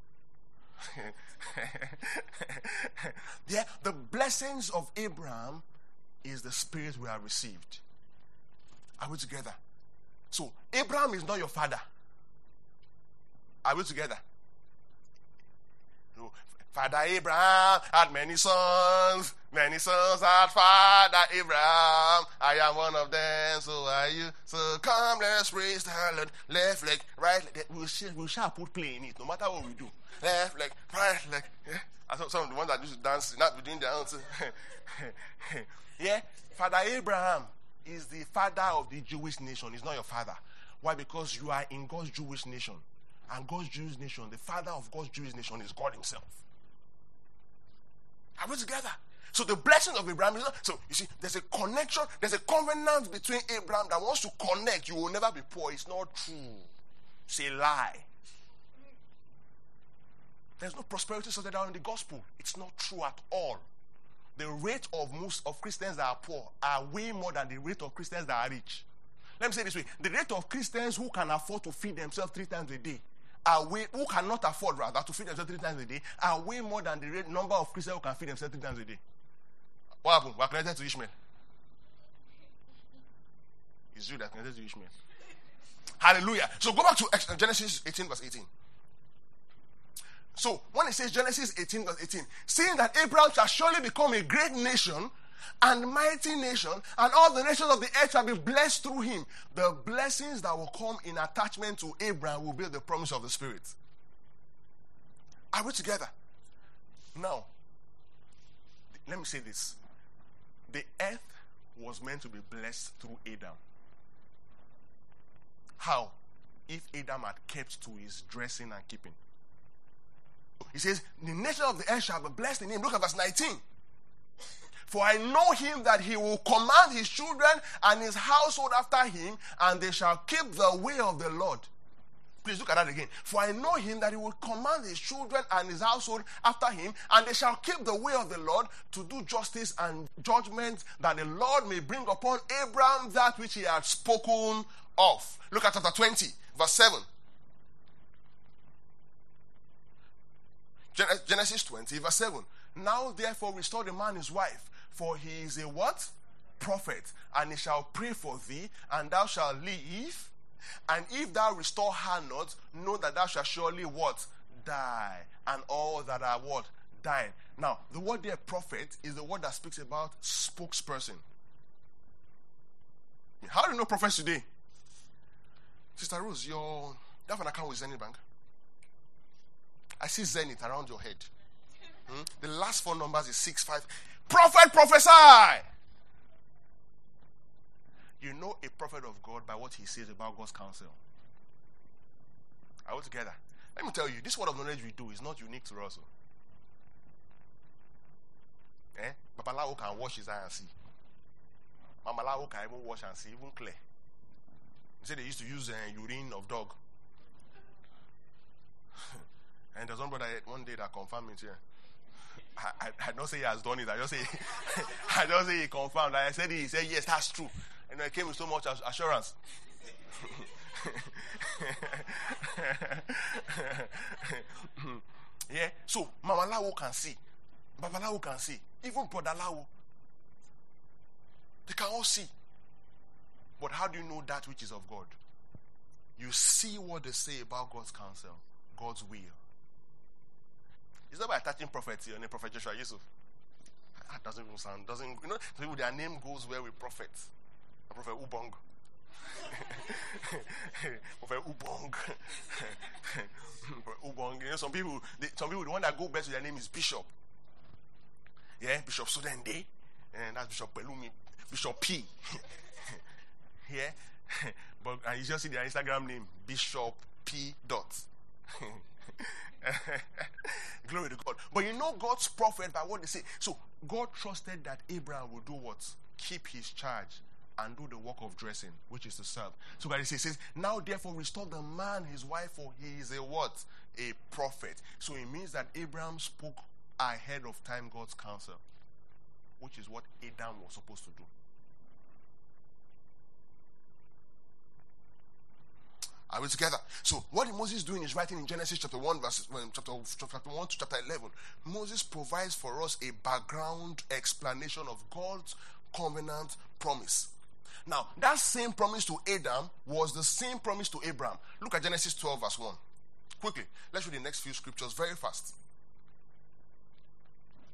Yeah, the blessings of Abraham is the Spirit we have received. Are we together? So, Abraham is not your father. Are we together? No. Father Abraham had many sons. Many sons had Father Abraham. I am one of them, so are you. So come, let's praise the Lord. Left leg, right leg. We shall, we shall put play in it, no matter what we do. Left leg, right leg. Yeah. I saw some of the ones that used to dance, not doing their own. Yeah. Father Abraham is the father of the Jewish nation. He's not your father. Why? Because you are in God's Jewish nation. And God's Jewish nation, the father of God's Jewish nation is God himself. Are we together? So the blessing of Abraham is not, so you see, there's a connection, there's a covenant between Abraham that wants to connect. You will never be poor. It's not true. It's a lie. There's no prosperity sorted out in the gospel. It's not true at all. The rate of most of Christians that are poor are way more than the rate of Christians that are rich. Let me say it this way. The rate of Christians who can afford to feed themselves three times a day are way, who cannot afford rather to feed themselves three times a day are way more than the rate, number of Christians who can feed themselves three times a day. What happened? We're connected to Ishmael. It's you that connected to Ishmael. Hallelujah. So go back to Genesis eighteen verse eighteen. So when it says Genesis eighteen verse eighteen, seeing that Abraham shall surely become a great nation and mighty nation, and all the nations of the earth shall be blessed through him. The blessings that will come in attachment to Abraham will be the promise of the Spirit. Are we together? Now, let me say this. The earth was meant to be blessed through Adam. How? If Adam had kept to his dressing and keeping. He says, the nation of the earth shall be blessed in him. Look at verse nineteen. For I know him that he will command his children and his household after him, and they shall keep the way of the Lord. Please look at that again. For I know him that he will command his children and his household after him, and they shall keep the way of the Lord to do justice and judgment, that the Lord may bring upon Abraham that which he had spoken of. Look at chapter twenty, verse seven. Genesis twenty, verse seven. Now therefore restore the man his wife, for he is a what? Prophet, and he shall pray for thee, and thou shalt live. And if thou restore her not, know that thou shalt surely what? Die. And all that are what? Dying. Now, the word there, prophet, is the word that speaks about spokesperson. How do you know prophets today? Sister Rose, your, you have an account with Zenith Bank? I see Zenith around your head. Hmm? The last four numbers is six five. Prophet, prophesy! You know a prophet of God by what he says about God's counsel. Are we together? Let me tell you, this word of knowledge we do is not unique to us. Eh? Babalawo can wash his eye and see. Mamalawo can even wash and see, even clear. They say they used to use uh, urine of dog. And there's one brother one day that confirmed it here. I, I, I don't say he has done it. I just say I don't say he confirmed. I said he said yes, that's true. And I came with so much assurance. Yeah. So Mama Lawo can see. Baba Lawo can see. Even Brother Lawo. They can all see. But how do you know that which is of God? You see what they say about God's counsel, God's will. It's not by attaching prophets here, Prophet Joshua Yusuf. That doesn't even sound, doesn't, you know, people, their name goes well with prophets. Prophet Ubong. Prophet Ubong. Ubong. You know, some people, they, some people, the one that go best with their name is Bishop. Yeah, Bishop Sudende. And that's Bishop Pelumi. Bishop P. Yeah. But and you just see their Instagram name, Bishop P. Dot. Glory to God. But you know God's prophet by what they say. So God trusted that Abraham would do what? Keep his charge and do the work of dressing, which is to serve. So God says, says, now therefore restore the man his wife, for he is a what? A prophet. So it means that Abraham spoke ahead of time God's counsel, which is what Adam was supposed to do. Are we together? So what Moses is doing is writing in Genesis chapter one, verses well, chapter, chapter one to chapter eleven. Moses provides for us a background explanation of God's covenant promise. Now, that same promise to Adam was the same promise to Abraham. Look at Genesis twelve, verse one. Quickly, let's read the next few scriptures very fast.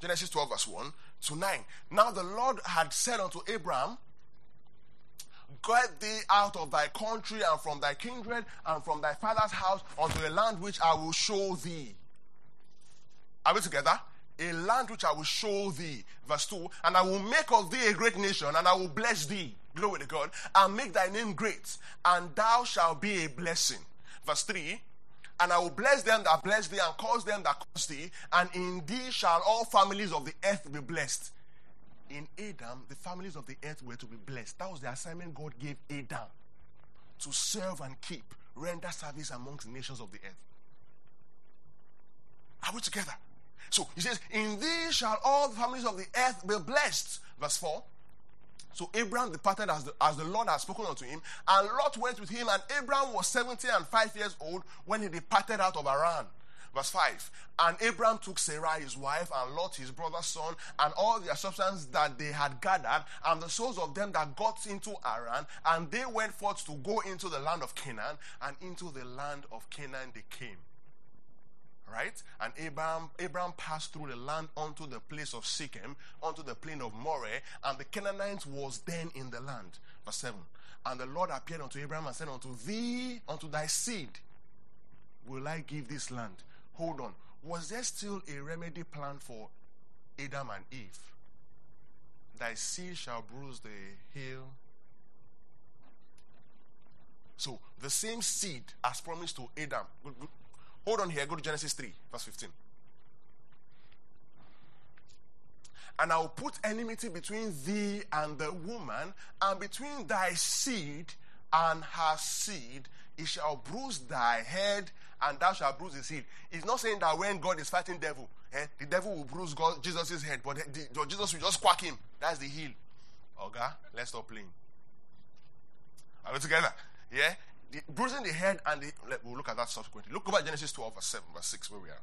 Genesis twelve verse one to nine. Now the Lord had said unto Abraham, get thee out of thy country and from thy kindred and from thy father's house unto a land which I will show thee. Are we together? A land which I will show thee. Verse two. And I will make of thee a great nation, and I will bless thee. Glory to God. And make thy name great, and thou shalt be a blessing. Verse three. And I will bless them that bless thee, and curse them that curse thee, and in thee shall all families of the earth be blessed. In Adam, the families of the earth were to be blessed. That was the assignment God gave Adam, to serve and keep, render service amongst the nations of the earth. Are we together? So he says, in thee shall all the families of the earth be blessed. Verse four. So Abraham departed as the, as the Lord had spoken unto him, and Lot went with him, and Abraham was seventy and five years old when he departed out of Haran. Verse five. And Abraham took Sarah his wife, and Lot his brother's son, and all their substance that they had gathered, and the souls of them that got into Haran, and they went forth to go into the land of Canaan, and into the land of Canaan they came. Right? And Abraham, Abraham passed through the land unto the place of Shechem, unto the plain of Moreh, and the Canaanites was then in the land. Verse seven. And the Lord appeared unto Abraham and said, unto thee, unto thy seed, will I give this land. Hold on. Was there still a remedy plan for Adam and Eve? Thy seed shall bruise the heel. So, the same seed as promised to Adam. Good, good. Hold on here. Go to Genesis three, verse fifteen. And I will put enmity between thee and the woman, and between thy seed and her seed. It shall bruise thy head, and thou shalt bruise his seed. It's not saying that when God is fighting devil, eh, the devil will bruise God, Jesus' head, but the, Jesus will just quack him. That's the heel. Okay, let's stop playing. Are we together? Yeah? The, bruising the head, and the, let, we'll look at that subsequently. Look over Genesis twelve, verse seven, verse six, where we are.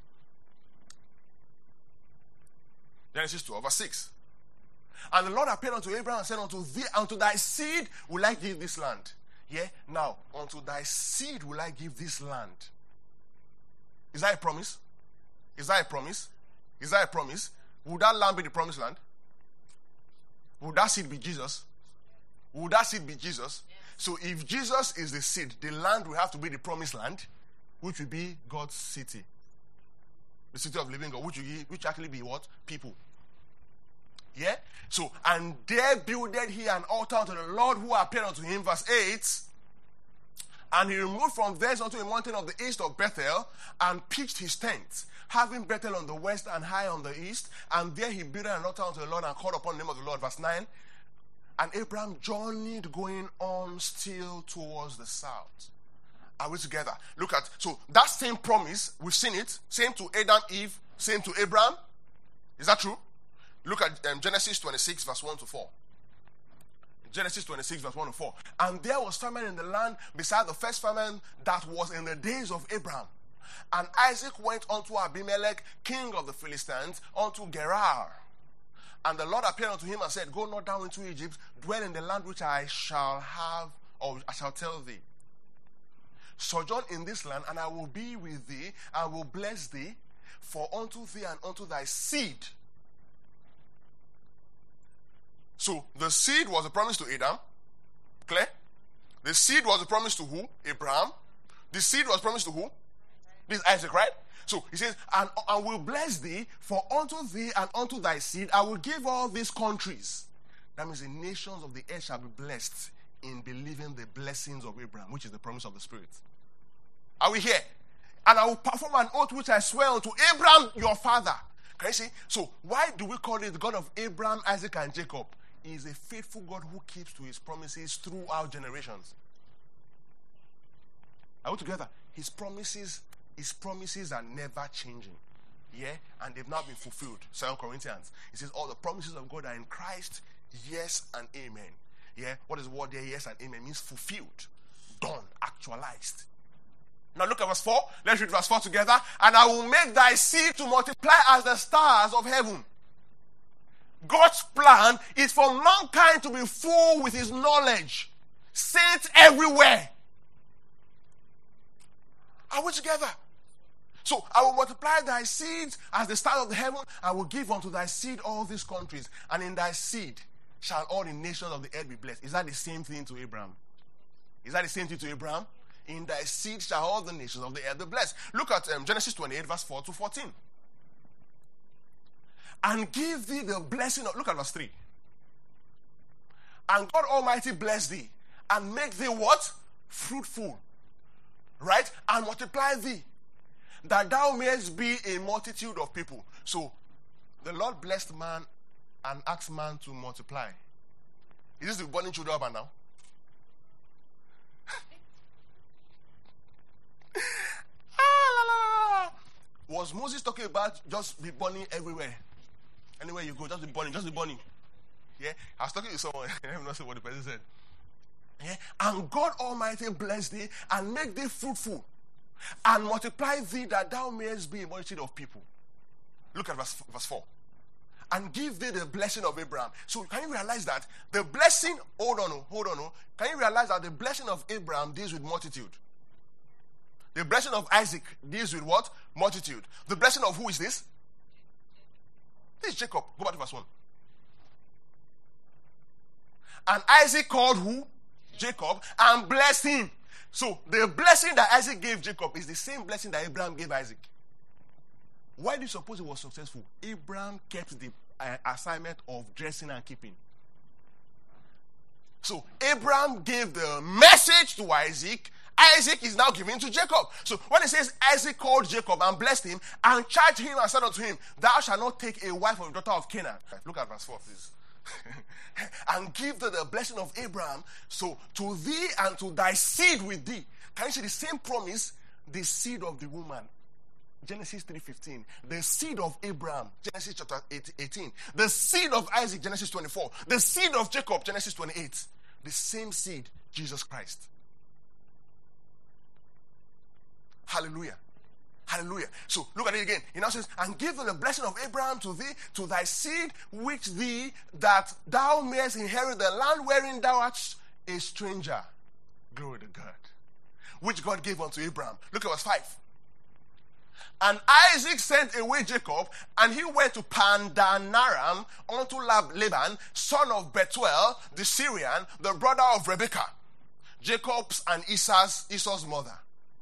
Genesis twelve, verse six. And the Lord appeared unto Abraham and said, unto thee, unto thy seed will I give this land. Yeah? Now, unto thy seed will I give this land. Is that a promise? Is that a promise? Is that a promise? Would that land be the promised land? Would that seed be Jesus? Would that seed be Jesus? So if Jesus is the seed, the land will have to be the promised land, which will be God's city. The city of living God, which will, be, which actually be what? People. Yeah? So, and there builded he an altar unto the Lord who appeared unto him, verse eight. And he removed from thence unto a mountain of the east of Bethel, and pitched his tent, having Bethel on the west and Hai on the east. And there he built an altar unto the Lord, and called upon the name of the Lord, verse nine. And Abraham journeyed going on still towards the south. Are we together? Look at, so that same promise, we've seen it, same to Adam, Eve, same to Abraham. Is that true? Look at um, Genesis twenty-six, verse one to four. Genesis twenty-six, verse one to four. And there was famine in the land beside the first famine that was in the days of Abraham. And Isaac went unto Abimelech, king of the Philistines, unto Gerar. And the Lord appeared unto him and said, go not down into Egypt, dwell in the land which I shall have, or I shall tell thee. Sojourn in this land, and I will be with thee, and will bless thee, for unto thee and unto thy seed. So, the seed was a promise to Adam. Clear? The seed was a promise to who? Abraham. The seed was promised to who? This is Isaac, right? So, he says, and I will bless thee, for unto thee and unto thy seed I will give all these countries. That means the nations of the earth shall be blessed in believing the blessings of Abraham, which is the promise of the Spirit. Are we here? And I will perform an oath which I swear unto Abraham your father. Can you see? So, why do we call it the God of Abraham, Isaac, and Jacob? He is a faithful God who keeps to his promises throughout generations. Are we together? His promises, his promises are never changing. Yeah? And they've now been fulfilled. Second Corinthians. It says all the promises of God are in Christ, yes and amen. Yeah? What is the word there? Yes and amen. It means fulfilled, done, actualized. Now look at verse four. Let's read verse four together. And I will make thy seed to multiply as the stars of heaven. God's plan is for mankind to be full with his knowledge. Saints everywhere. Are we together? So I will multiply thy seed as the stars of the heaven. I will give unto thy seed all these countries. And in thy seed shall all the nations of the earth be blessed. Is that the same thing to Abraham? Is that the same thing to Abraham? In thy seed shall all the nations of the earth be blessed. Look at um, Genesis twenty-eight, verse four to fourteen. And give thee the blessing of, look at verse three. And God Almighty bless thee, and make thee what? Fruitful. Right? And multiply thee, that thou mayest be a multitude of people. So, the Lord blessed man and asked man to multiply. Is this the burning children up and now? Was Moses talking about just be burning everywhere? Anywhere you go, just be burning, just be burning. Yeah? I was talking to someone, I have not seen what the person said. Yeah? And God Almighty bless thee and make thee fruitful and multiply thee that thou mayest be a multitude of people. Look at verse, verse four. And give thee the blessing of Abraham. So can you realize that the blessing, hold on, hold on. Can you realize that the blessing of Abraham deals with multitude? The blessing of Isaac deals with what? Multitude. The blessing of who is this? This is Jacob. Go back to verse one. And Isaac called who? Jacob, and blessed him. So the blessing that Isaac gave Jacob is the same blessing that Abraham gave Isaac. Why do you suppose he was successful? Abraham kept the uh, assignment of dressing and keeping. So Abraham gave the message to Isaac. Isaac is now giving to Jacob. So when it says Isaac called Jacob and blessed him and charged him and said unto him, thou shalt not take a wife of the daughter of Canaan. Look at verse four, please. And give thee the blessing of Abraham, so to thee and to thy seed with thee. Can you see the same promise? The seed of the woman. Genesis three fifteen. The seed of Abraham, Genesis chapter eighteen. The seed of Isaac, Genesis twenty-four. The seed of Jacob, Genesis twenty-eight. The same seed, Jesus Christ. Hallelujah. Hallelujah. So look at it again. He now says, and give thee the blessing of Abraham to thee, to thy seed, which thee, that thou mayest inherit the land wherein thou art a stranger. Glory to God. Which God gave unto Abraham. Look at verse five. And Isaac sent away Jacob, and he went to Padanaram unto Laban, son of Bethuel, the Syrian, the brother of Rebekah, Jacob's and Esau's, Esau's mother.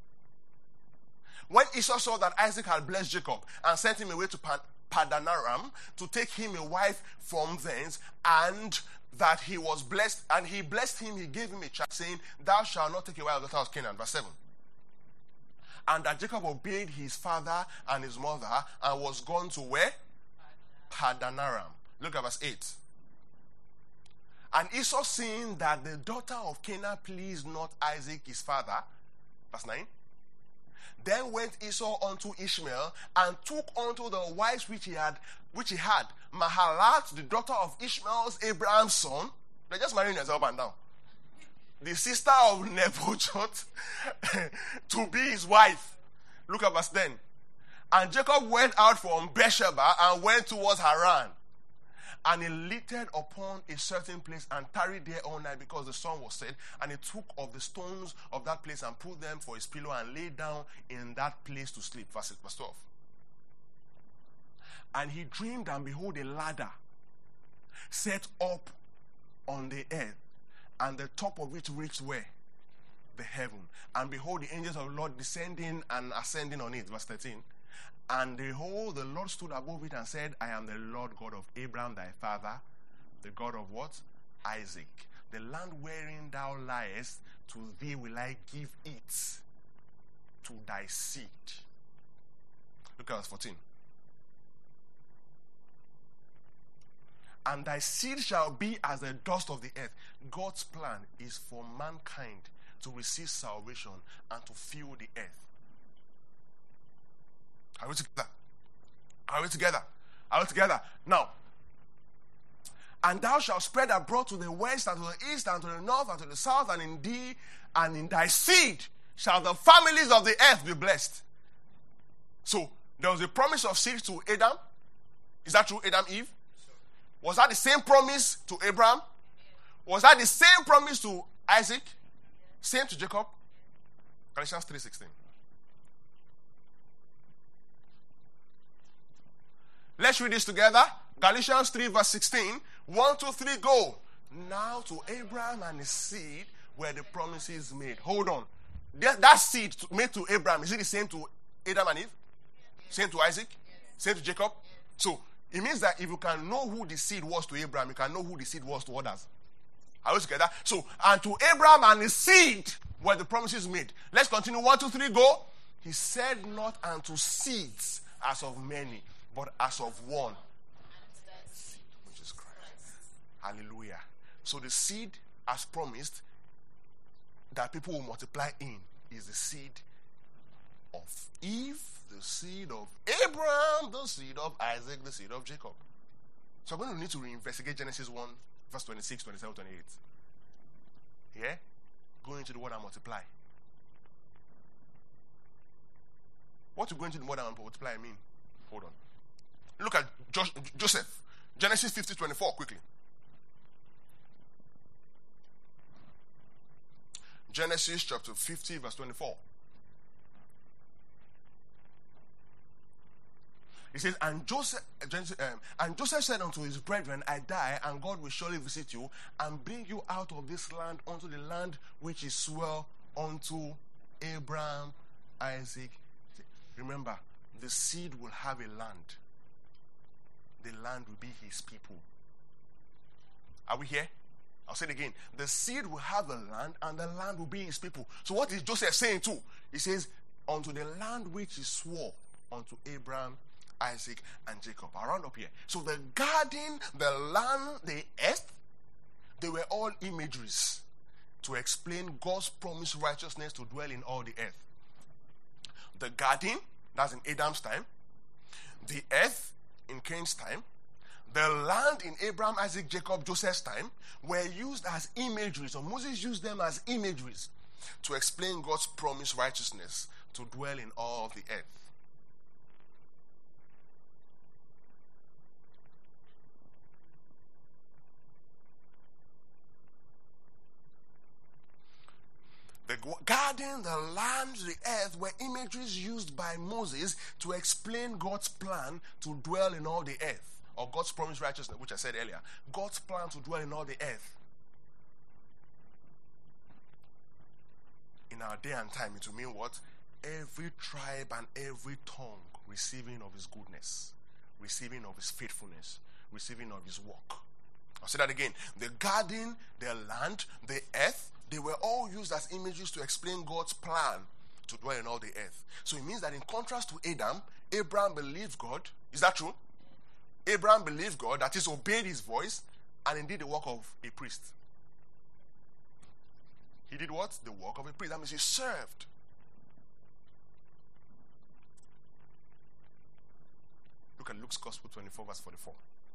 When Esau saw that Isaac had blessed Jacob and sent him away to Padanaram to take him a wife from thence, and that he was blessed, and he blessed him, he gave him a charge, saying, thou shalt not take a wife of the daughter of Canaan. Verse seven. And that Jacob obeyed his father and his mother and was gone to where? Padanaram. Look at verse eight. And Esau, seeing that the daughter of Canaan pleased not Isaac his father, verse nine, then went Esau unto Ishmael and took unto the wives which he had, which he had, Mahalat, the daughter of Ishmael's Abraham's son. They're just marrying themselves up and down. The sister of Nebuchadnezzar to be his wife. Look at verse ten. And Jacob went out from Beersheba and went towards Haran. And he littered upon a certain place and tarried there all night because the sun was set. And he took of the stones of that place and put them for his pillow and lay down in that place to sleep. Verse twelve. And he dreamed, and behold, a ladder set up on the earth, and the top of it reached where? The heaven. And behold, the angels of the Lord descending and ascending on it. Verse thirteen. And behold, the Lord stood above it and said, I am the Lord God of Abraham thy father, the God of what? Isaac. The land wherein thou liest, to thee will I give it, to thy seed. Look at verse fourteen. And thy seed shall be as the dust of the earth. God's plan is for mankind to receive salvation and to fill the earth. Are we together? Are we together? Are we together? Now, and thou shalt spread abroad to the west and to the east and to the north and to the south, and in thee and in thy seed shall the families of the earth be blessed. So, there was a promise of seed to Adam. Is that true, Adam, Eve? Was that the same promise to Abraham? Was that the same promise to Isaac? Same to Jacob? Galatians three sixteen. Let's read this together. Galatians three verse sixteen. One, two, three, go. Now to Abraham and his seed were the promises made. Hold on. That, that seed made to Abraham, is it the same to Adam and Eve? Same to Isaac? Same to Jacob? So, it means that if you can know who the seed was to Abraham, you can know who the seed was to others. Are we together? So, and to Abraham and his seed were the promises made. Let's continue. One, two, three, go. He said not unto seeds as of many, but as of one, which is Christ. Hallelujah. So the seed, as promised, that people will multiply in is the seed of Eve, the seed of Abraham, the seed of Isaac, the seed of Jacob. So I'm going to need to reinvestigate Genesis one, verse twenty-six, twenty-seven, twenty-eight. Yeah? Go into the word and multiply. What to go into the word and multiply mean? Hold on. Look at jo- Joseph. Genesis fifty, twenty-four, quickly. Genesis chapter fifty, verse twenty-four. It says, and Joseph, um, and Joseph said unto his brethren, I die, and God will surely visit you, and bring you out of this land unto the land which is swore unto Abraham, Isaac. Remember, the seed will have a land. The land will be his people. Are we here? I'll say it again. The seed will have a land, and the land will be his people. So what is Joseph saying too? He says, unto the land which he swore unto Abraham, Isaac, and Jacob. Around up here. So the garden, the land, the earth, they were all imageries to explain God's promised righteousness to dwell in all the earth. The garden, that's in Adam's time. The earth, in Cain's time. The land in Abraham, Isaac, Jacob, Joseph's time were used as imageries, or Moses used them as imageries to explain God's promised righteousness to dwell in all of the earth. The garden, the land, the earth were imageries used by Moses to explain God's plan to dwell in all the earth, or God's promised righteousness, which I said earlier. God's plan to dwell in all the earth. In our day and time, it will mean what? Every tribe and every tongue receiving of his goodness, receiving of his faithfulness, receiving of his work. I'll say that again. The garden, the land, the earth, they were all used as images to explain God's plan to dwell in all the earth. So it means that in contrast to Adam, Abraham believed God. Is that true? Abraham believed God, that is, obeyed his voice, and indeed the work of a priest. He did what? The work of a priest. That means he served. Look at Luke's Gospel twenty-four, verse forty-four.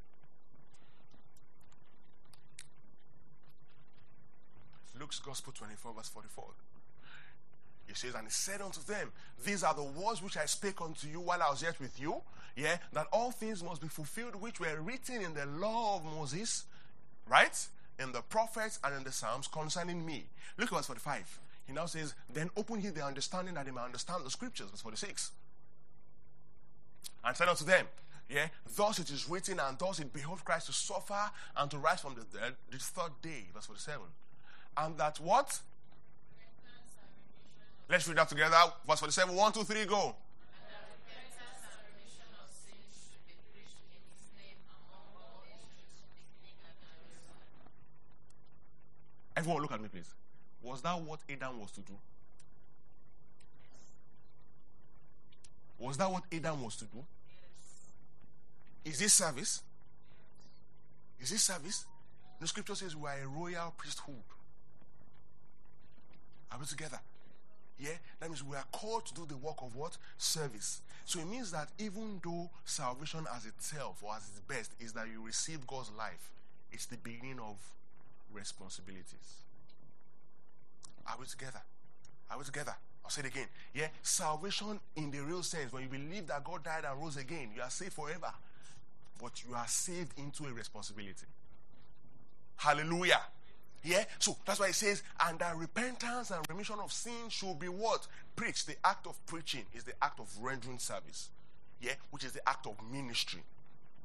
Luke's Gospel twenty-four, verse forty-four. He says, and he said unto them, these are the words which I spake unto you while I was yet with you, yeah, that all things must be fulfilled which were written in the law of Moses, right, in the prophets and in the Psalms concerning me. Look at verse forty-five. He now says, then open ye their understanding that they may understand the scriptures. Verse forty-six. And said unto them, yeah, thus it is written, and thus it behoved Christ to suffer and to rise from the dead the third day. Verse forty-seven. And that what? Let's read that together. Verse forty-seven. One, two, three, go. And that repentance and remission of sins should be preached in his name among all nations, beginning at Jerusalem. Everyone look at me, please. Was that what Adam was to do? Was that what Adam was to do? Yes. Is this service? Is this service? The scripture says we are a royal priesthood. Are we together? Yeah? That means we are called to do the work of what? Service. So it means that even though salvation as itself, or as its best, is that you receive God's life, it's the beginning of responsibilities. Are we together? Are we together? I'll say it again. Yeah? Salvation in the real sense, when you believe that God died and rose again, you are saved forever. But you are saved into a responsibility. Hallelujah. Yeah, so that's why it says, and that repentance and remission of sin should be what? Preached. The act of preaching is the act of rendering service. Yeah, which is the act of ministry.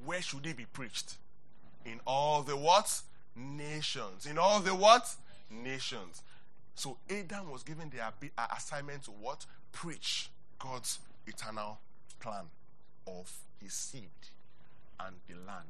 where should it be preached? In all the what? Nations. In all the what? Nations. So Adam was given the abi- uh, assignment to what? Preach God's eternal plan of his seed and the land.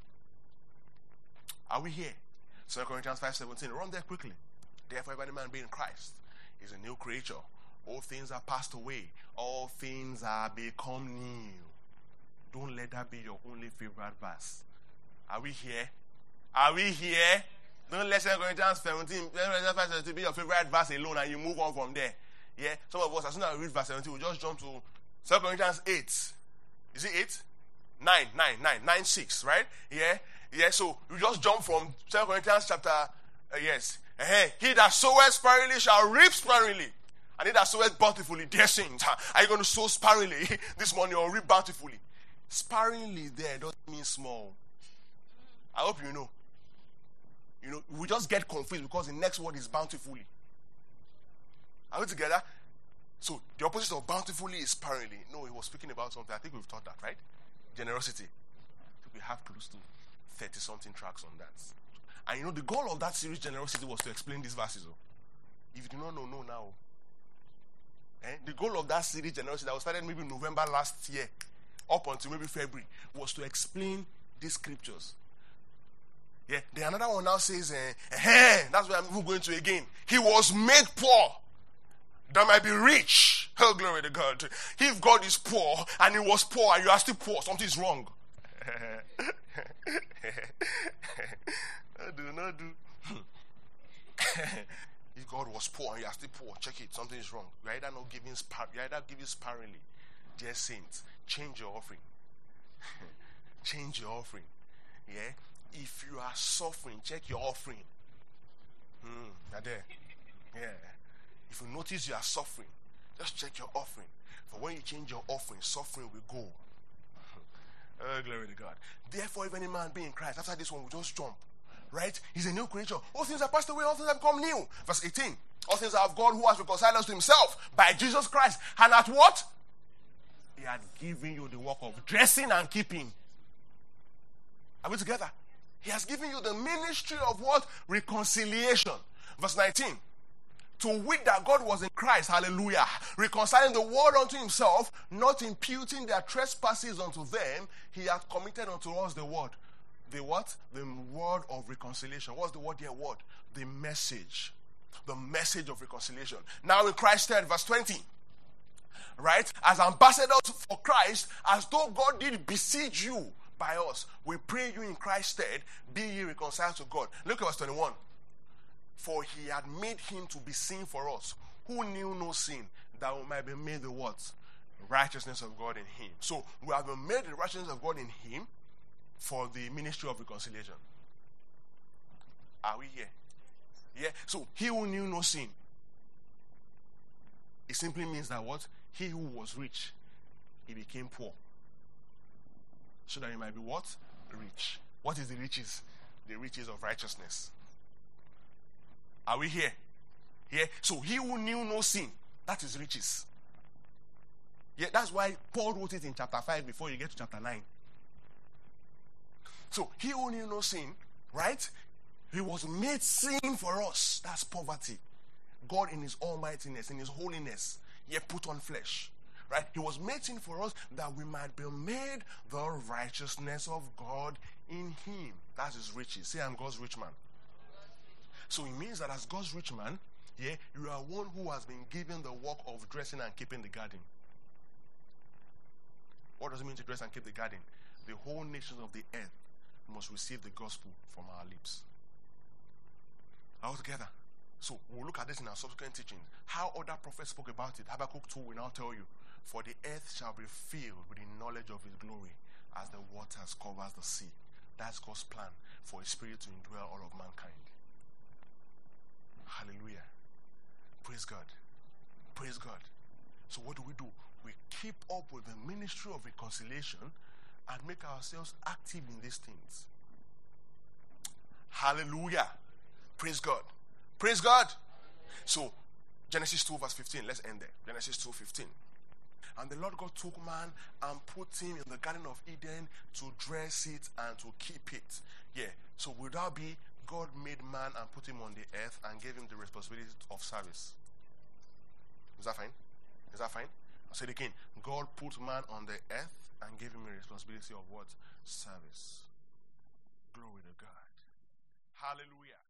Are we here? Second Corinthians five seventeen. Run there quickly. Therefore, if any man be in Christ, is a new creature. All things are passed away. All things are become new. Don't let that be your only favorite verse. Are we here? Are we here? Don't let Second Corinthians seventeen, five seventeen be your favorite verse alone and you move on from there. Yeah? Some of us, as soon as we read verse seventeen, we just jump to Second Corinthians eight. Is it eight? nine, nine, nine, nine, six, right? Yeah? Yeah, so you just jump from Second Corinthians chapter, uh, yes. Uh-huh. He that soweth sparingly shall reap sparingly. And he that soweth bountifully, dear saints, are you going to sow sparingly this morning or reap bountifully? Sparingly there doesn't mean small. I hope you know. You know, we just get confused because the next word is bountifully. Are we together? So the opposite of bountifully is sparingly. No, he was speaking about something. I think we've taught that, right? Generosity. I think we have close to thirty something tracks on that. And you know, the goal of that series, Generosity, was to explain these verses. Oh. If you do not know, know now. Eh? The goal of that series, Generosity, that was started maybe November last year, up until maybe February, was to explain these scriptures. Yeah. Then another one now says, eh, eh, that's where I'm even going to again. He was made poor that might be rich. Oh, glory to God. If God is poor and he was poor and you are still poor, something is wrong. I do not do. If God was poor and you are still poor, check it. Something is wrong. You are either not giving spar- you are either giving sparingly. Dear saints, change your offering. Change your offering. Yeah. If you are suffering, check your offering. Hmm. You're there. Yeah. If you notice you are suffering, just check your offering. For when you change your offering, suffering will go. Oh, glory to God. Therefore, if any man be in Christ, after this one, we just jump. Right? He's a new creature. All things are passed away, all things have become new. Verse eighteen. All things are of God who has reconciled us to himself by Jesus Christ. And at what? He had given you the work of dressing and keeping. Are we together? He has given you the ministry of what? Reconciliation. Verse nineteen. To wit that God was in Christ, hallelujah, reconciling the world unto himself, not imputing their trespasses unto them, he hath committed unto us the word. The what? The word of reconciliation. What's the word here? Word? The message. The message of reconciliation. Now in Christ ten, verse twenty. Right? As ambassadors for Christ, as though God did beseech you by us, we pray you in Christ's stead, be ye reconciled to God. Look at verse twenty-one. For he had made him to be sin for us, who knew no sin, that we might be made the what? Righteousness of God in him. So we have been made the righteousness of God in him for the ministry of reconciliation. Are we here? Yeah. So he who knew no sin. It simply means that what? He who was rich, he became poor. So that he might be what? Rich. What is the riches? The riches of righteousness. Are we here? Yeah. So he who knew no sin, that is riches. Yeah, that's why Paul wrote it in chapter five before you get to chapter nine. So he who knew no sin, right? He was made sin for us. That's poverty. God in his almightiness, in his holiness, yet put on flesh. Right? He was made sin for us that we might be made the righteousness of God in him. That's his riches. Say, I'm God's rich man. So it means that as God's rich man, yeah, you are one who has been given the work of dressing and keeping the garden. What does it mean to dress and keep the garden? The whole nations of the earth must receive the gospel from our lips. All together. So we'll look at this in our subsequent teachings. How other prophets spoke about it. Habakkuk two will now tell you. For the earth shall be filled with the knowledge of his glory as the waters covers the sea. That's God's plan for his spirit to indwell all of mankind. Hallelujah. Praise God. Praise God. So what do we do? We keep up with the ministry of reconciliation and make ourselves active in these things. Hallelujah. Praise God. Praise God. So Genesis two verse fifteen. Let's end there. Genesis two fifteen. And the Lord God took man and put him in the Garden of Eden to dress it and to keep it. Yeah. So would that be God made man and put him on the earth and gave him the responsibility of service? Is that fine? Is that fine? I said again, God put man on the earth and gave him a responsibility of what? Service. Glory to God. Hallelujah.